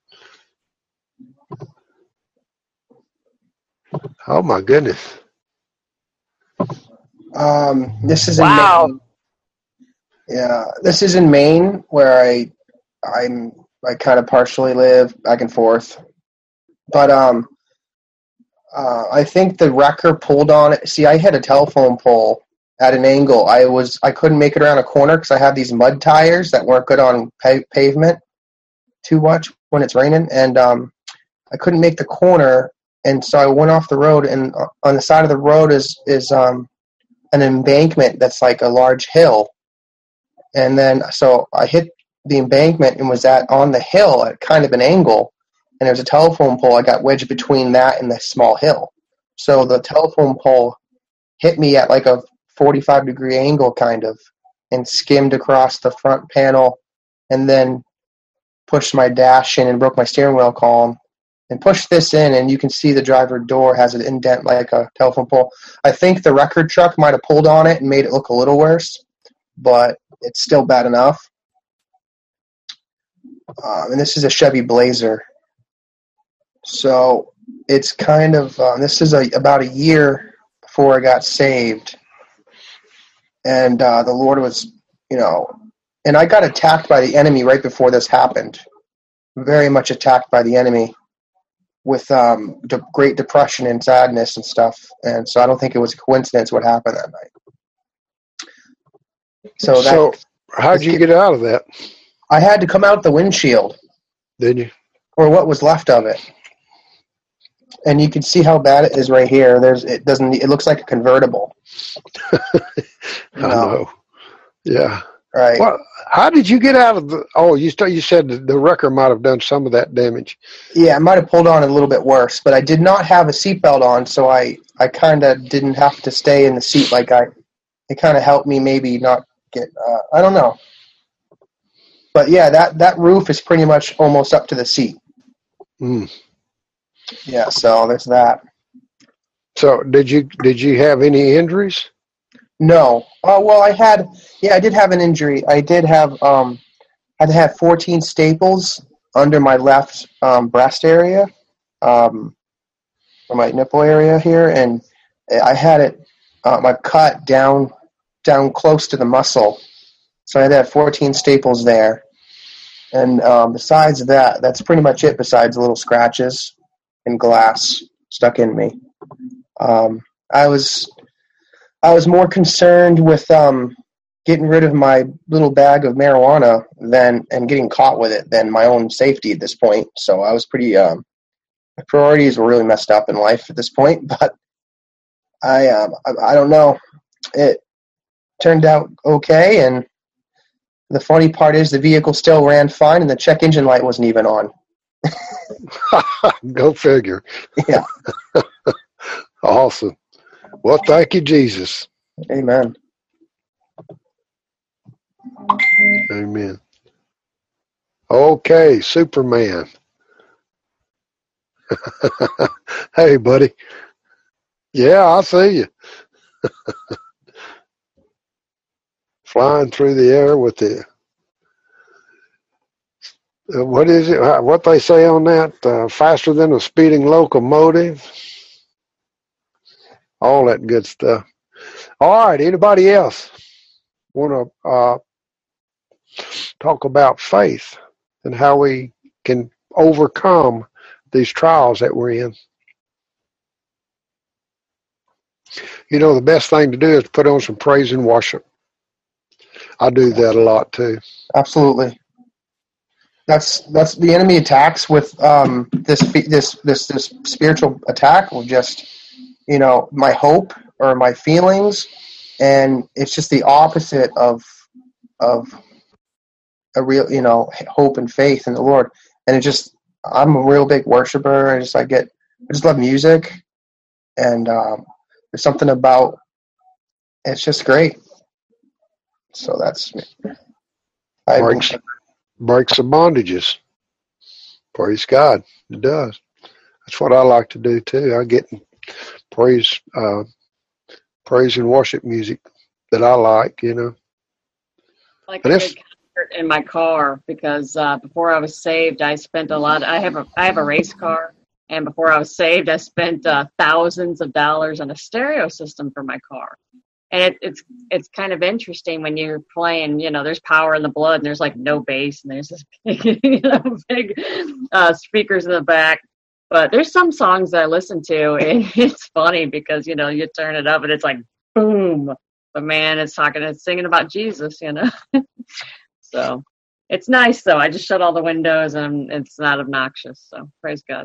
Oh my goodness. This is in Maine. Yeah, this is in Maine, where I kind of partially live back and forth. But I think the wrecker pulled on it. See, I had a telephone pole at an angle. I couldn't make it around a corner because I have these mud tires that weren't good on pavement too much when it's raining, and I couldn't make the corner, and so I went off the road. And on the side of the road is an embankment that's like a large hill. And then, so I hit the embankment and was on the hill at kind of an angle. And there's a telephone pole. I got wedged between that and the small hill. So the telephone pole hit me at like a 45-degree angle kind of, and skimmed across the front panel, and then pushed my dash in and broke my steering wheel column. And pushed this in, and you can see the driver door has an indent like a telephone pole. I think the record truck might have pulled on it and made it look a little worse, but it's still bad enough. And this is a Chevy Blazer. So it's kind of, this is about a year before I got saved. And the Lord was, and I got attacked by the enemy right before this happened. Very much attacked by the enemy, with great depression and sadness and stuff. And so I don't think it was a coincidence what happened that night. So how'd you get out of that? I had to come out the windshield. Did you? Or what was left of it. And you can see how bad it is right here. It looks like a convertible. I know. Yeah. Right. Well, how did you get out of the? Oh, you said the wrecker might have done some of that damage. Yeah, I might have pulled on a little bit worse, but I did not have a seatbelt on, so I kind of didn't have to stay in the seat. It kind of helped me maybe not get. I don't know. But yeah, that roof is pretty much almost up to the seat. Mm. Yeah, so there's that. So did you have any injuries? No. Well, I did have an injury. I did have, I had 14 staples under my left breast area, or my nipple area here, and I had it, my cut down close to the muscle. So I had 14 staples there. And besides that, that's pretty much it, besides little scratches and glass stuck in me. I was more concerned with getting rid of my little bag of marijuana and getting caught with it than my own safety at this point. So I was pretty my priorities were really messed up in life at this point. But I don't know. It turned out okay, and The funny part is the vehicle still ran fine, and the check engine light wasn't even on. Go figure. Yeah. Awesome. Well, thank you, Jesus. Amen. Amen. Okay, Superman. Hey, buddy. Yeah, I see you. Flying through the air with the, what is it? What they say on that? Faster than a speeding locomotive. All that good stuff. All right, anybody else want to talk about faith and how we can overcome these trials that we're in? You know, the best thing to do is put on some praise and worship. I do that a lot too. Absolutely. That's the enemy attacks with this spiritual attack will just, you know, my hope or my feelings, and it's just the opposite of a real, you know, hope and faith in the Lord. And it just, I'm a real big worshiper. I just love music, and there's something about, it's just great. So that's me. Breaks the bondages. Praise God. It does. That's what I like to do too. I get praise and worship music that I like, you know. Like a good concert in my car, because before I was saved, I spent a lot. I have a race car, and before I was saved, I spent thousands of dollars on a stereo system for my car. And it's kind of interesting when you're playing, you know, there's power in the blood, and there's like no bass, and there's this big speakers in the back. But there's some songs that I listen to, and it's funny because, you know, you turn it up and it's like boom, but man, it's singing about Jesus, you know. So it's nice though. I just shut all the windows and it's not obnoxious. So praise God.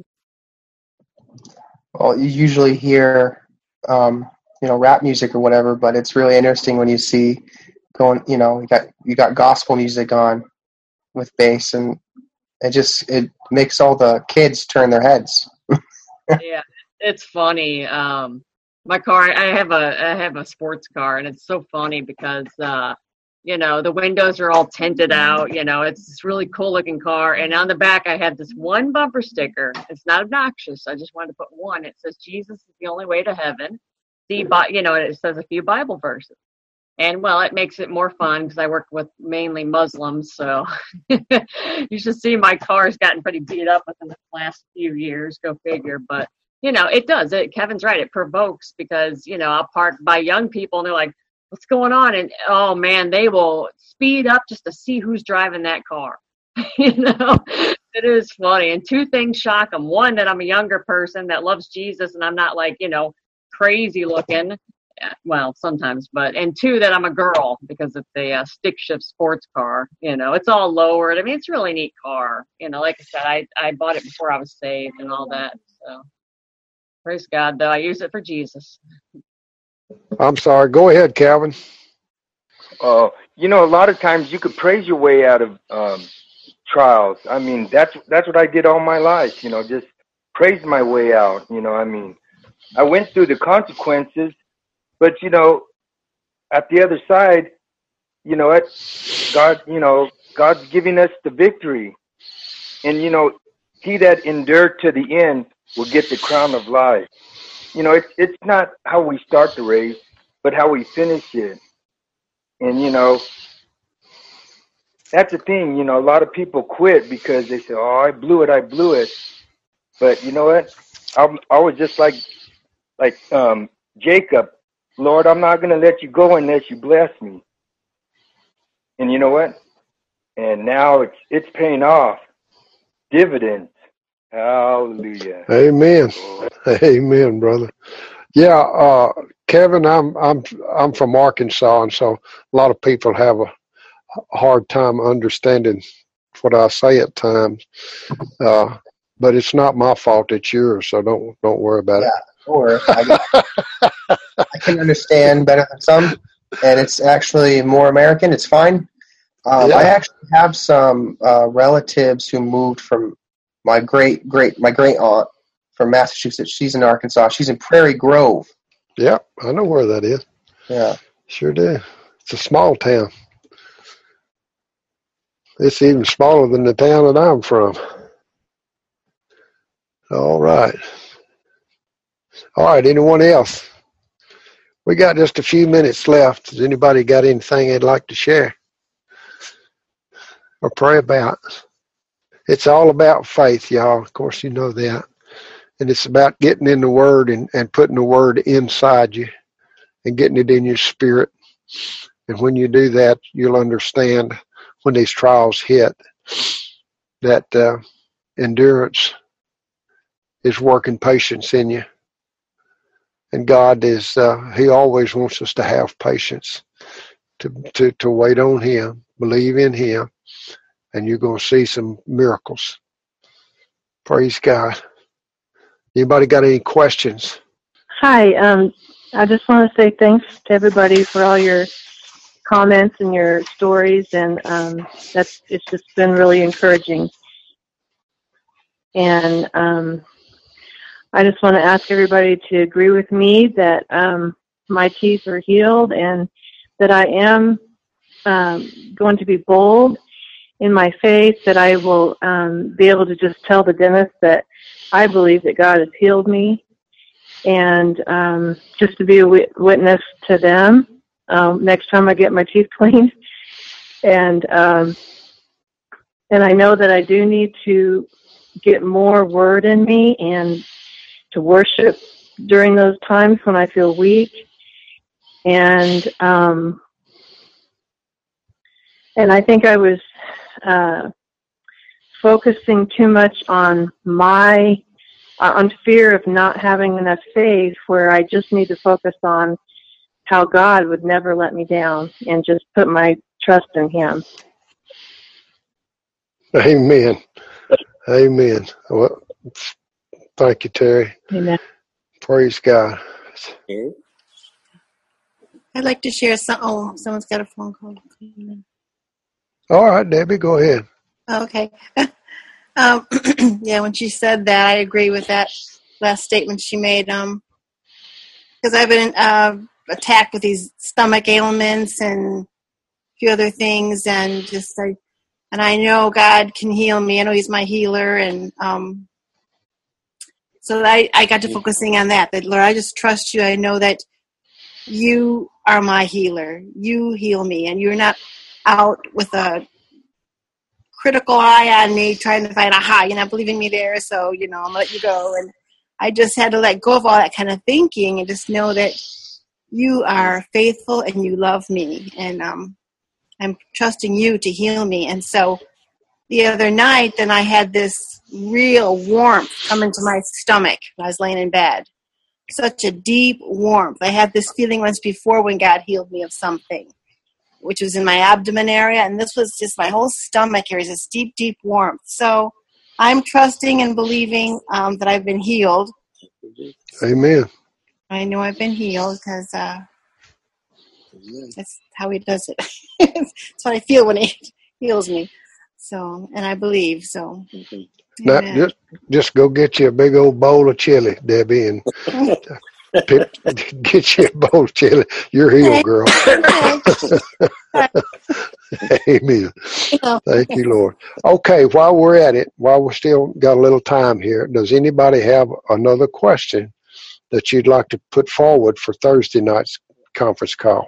Well, you usually hear, you know, rap music or whatever, but it's really interesting when you see going, you know, you got gospel music on with bass, and it makes all the kids turn their heads. Yeah, it's funny. My car, I have a sports car, and it's so funny because you know, the windows are all tinted out. You know, it's this really cool looking car, and on the back I have this one bumper sticker. It's not obnoxious. I just wanted to put one. It says Jesus is the only way to heaven. You know, it says a few Bible verses. And, well, it makes it more fun because I work with mainly Muslims. So you should see my car's gotten pretty beat up within the last few years. Go figure. But, you know, it does. Kevin's right. It provokes because, you know, I'll park by young people and they're like, what's going on? And, oh, man, they will speed up just to see who's driving that car. You know, it is funny. And two things shock them. One, that I'm a younger person that loves Jesus and I'm not like, you know, crazy looking, well, sometimes, and two, that I'm a girl because it's a stick shift sports car. You know, it's all lowered. I mean, it's a really neat car. You know, like I said, I bought it before I was saved and all that. So praise God, though. I use it for Jesus. I'm sorry. Go ahead, Calvin. You know, a lot of times you could praise your way out of trials. I mean, that's what I did all my life. You know, just praise my way out. You know, I mean, I went through the consequences, but, you know, at the other side, you know, God's giving us the victory. And, you know, he that endured to the end will get the crown of life. You know, it's not how we start the race, but how we finish it. And, you know, that's the thing. You know, a lot of people quit because they say, oh, I blew it. But you know what? I was just like Jacob. Lord, I'm not going to let you go unless you bless me. And you know what? And now it's paying off dividends. Hallelujah. Amen. Amen, brother. Yeah, Kevin, I'm from Arkansas, and so a lot of people have a hard time understanding what I say at times. But it's not my fault; it's yours. So don't worry about it. Or I can understand better than some, and it's actually more American. It's fine. I actually have some relatives who moved from my great aunt from Massachusetts. She's in Arkansas. She's in Prairie Grove. Yeah, I know where that is. Yeah. Sure do. It's a small town. It's even smaller than the town that I'm from. All right. All right, anyone else? We got just a few minutes left. Has anybody got anything they'd like to share or pray about? It's all about faith, y'all. Of course, you know that. And it's about getting in the Word and putting the Word inside you and getting it in your spirit. And when you do that, you'll understand when these trials hit that endurance is working patience in you. And God is, He always wants us to have patience, to wait on Him, believe in Him, and you're going to see some miracles. Praise God. Anybody got any questions? Hi. I just want to say thanks to everybody for all your comments and your stories, and it's just been really encouraging. And I just want to ask everybody to agree with me that my teeth are healed and that I am going to be bold in my faith, that I will be able to just tell the dentist that I believe that God has healed me, and just to be a witness to them next time I get my teeth cleaned. And I know that I do need to get more word in me and to worship during those times when I feel weak. And I think I was focusing too much on on fear of not having enough faith, where I just need to focus on how God would never let me down and just put my trust in Him. Amen. Amen. Well, thank you, Terry. Amen. Praise God. I'd like to share some. Oh, someone's got a phone call. All right, Debbie, go ahead. Okay. Yeah, when she said that, I agree with that last statement she made. Because I've been attacked with these stomach ailments and a few other things, and I know God can heal me. I know He's my healer, and so I got to focusing on that. That, Lord, I just trust You. I know that You are my healer. You heal me, and You're not out with a critical eye on me trying to find you're not believing me there, so I'm gonna let You go. And I just had to let go of all that kind of thinking and just know that You are faithful and You love me, and I'm trusting You to heal me. And so the other night, then I had this real warmth come into my stomach when I was laying in bed. Such a deep warmth. I had this feeling once before when God healed me of something, which was in my abdomen area, and this was just my whole stomach area, this deep, deep warmth. So I'm trusting and believing that I've been healed. Amen. I know I've been healed because that's how He does it. That's what I feel when He heals me. So, and I believe so. Now, just go get you a big old bowl of chili, Debbie, and get you a bowl of chili. You're healed, girl. Amen. Thank You, Lord. Okay, while we're at it, while we still got a little time here, does anybody have another question that you'd like to put forward for Thursday night's conference call?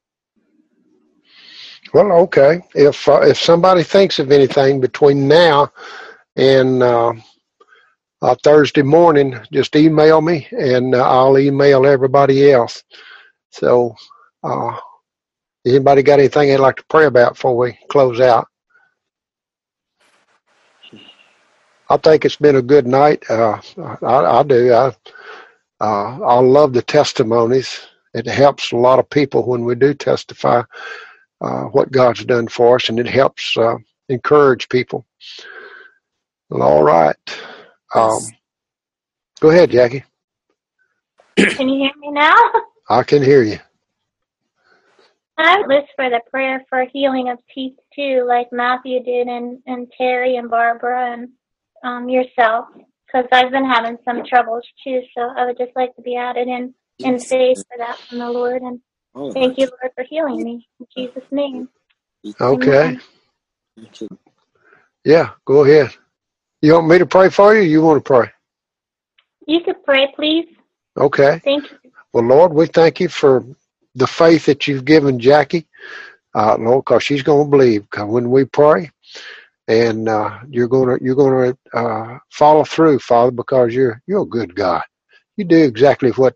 Well, okay. If somebody thinks of anything between now and Thursday morning, just email me, and I'll email everybody else. So, anybody got anything they'd like to pray about before we close out? I think it's been a good night. I do. I love the testimonies. It helps a lot of people when we do testify what God's done for us, and it helps encourage people. Well, all right. Go ahead, Jackie. Can you hear me now? I can hear you. I would list for the prayer for healing of teeth too, like Matthew did, and Terry and Barbara and yourself, because I've been having some troubles too. So I would just like to be added in faith for that from the Lord. And thank you, Lord, for healing me in Jesus' name. Okay. Amen. Yeah, go ahead. You want me to pray for you, or you want to pray? You could pray, please. Okay. Thank you. Well, Lord, we thank you for the faith that you've given Jackie, Lord, because she's going to believe when we pray, and you're going to follow through, Father, because you're a good God. You do exactly what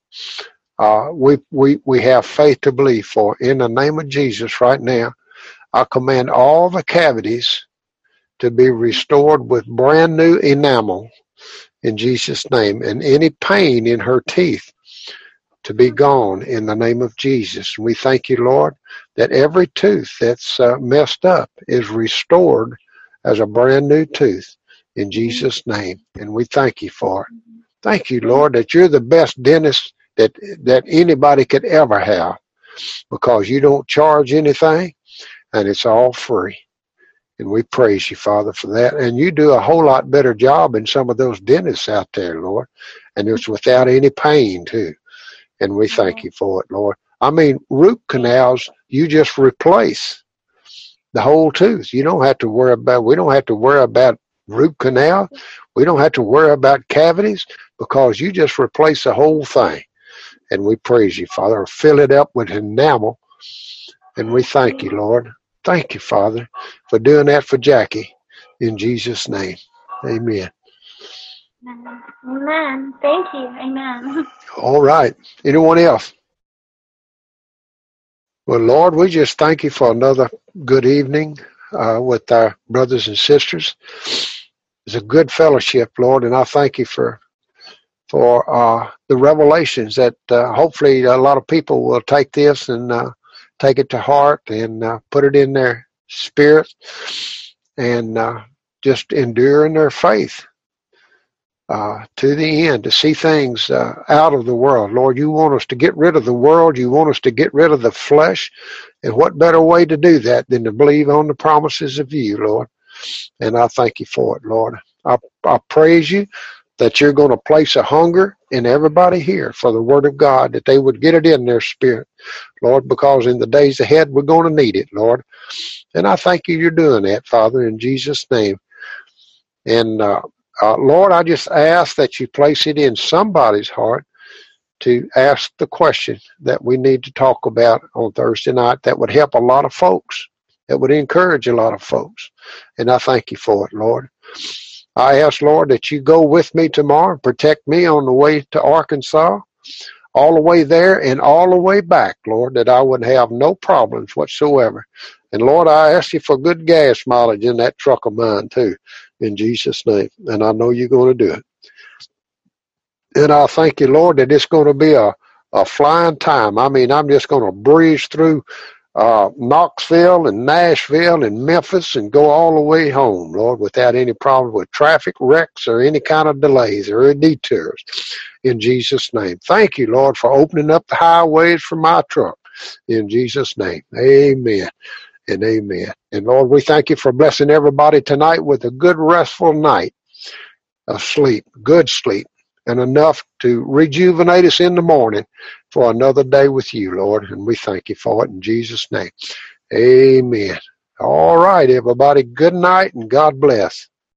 we have faith to believe for. In the name of Jesus, right now, I command all the cavities to be restored with brand new enamel in Jesus' name, and any pain in her teeth to be gone in the name of Jesus. We thank you, Lord, that every tooth that's messed up is restored as a brand new tooth in Jesus' name. And we thank you for it. Thank you, Lord, that you're the best dentist that anybody could ever have, because you don't charge anything and it's all free. And we praise you, Father, for that. And you do a whole lot better job than some of those dentists out there, Lord. And it's without any pain, too. And we thank you for it, Lord. I mean, root canals, you just replace the whole tooth. We don't have to worry about root canal. We don't have to worry about cavities, because you just replace the whole thing. And we praise you, Father. Fill it up with enamel. And we thank you, Lord. Thank you, Father, for doing that for Jackie. In Jesus' name. Amen. Amen. Thank you. Amen. All right. Anyone else? Well, Lord, we just thank you for another good evening with our brothers and sisters. It's a good fellowship, Lord, and I thank you for the revelations that hopefully a lot of people will take this and take it to heart and put it in their spirit and just endure in their faith to the end, to see things out of the world. Lord, you want us to get rid of the world. You want us to get rid of the flesh. And what better way to do that than to believe on the promises of you, Lord? And I thank you for it, Lord. I praise you that you're going to place a hunger in everybody here for the word of God, that they would get it in their spirit, Lord, because in the days ahead, we're going to need it, Lord. And I thank you you're doing that, Father, in Jesus' name. And Lord, I just ask that you place it in somebody's heart to ask the question that we need to talk about on Thursday night that would help a lot of folks, that would encourage a lot of folks. And I thank you for it, Lord. I ask, Lord, that you go with me tomorrow and protect me on the way to Arkansas, all the way there and all the way back, Lord, that I would have no problems whatsoever. And, Lord, I ask you for good gas mileage in that truck of mine, too, in Jesus' name. And I know you're going to do it. And I thank you, Lord, that it's going to be a flying time. I mean, I'm just going to breeze through Knoxville and Nashville and Memphis and go all the way home, Lord, without any problem with traffic wrecks or any kind of delays or detours, in Jesus' name. Thank you, Lord, for opening up the highways for my truck, in Jesus' name. Amen and amen. And Lord, we thank you for blessing everybody tonight with a good restful night of sleep, good sleep, and enough to rejuvenate us in the morning for another day with you, Lord. And we thank you for it in Jesus' name. Amen. All right, everybody. Good night and God bless.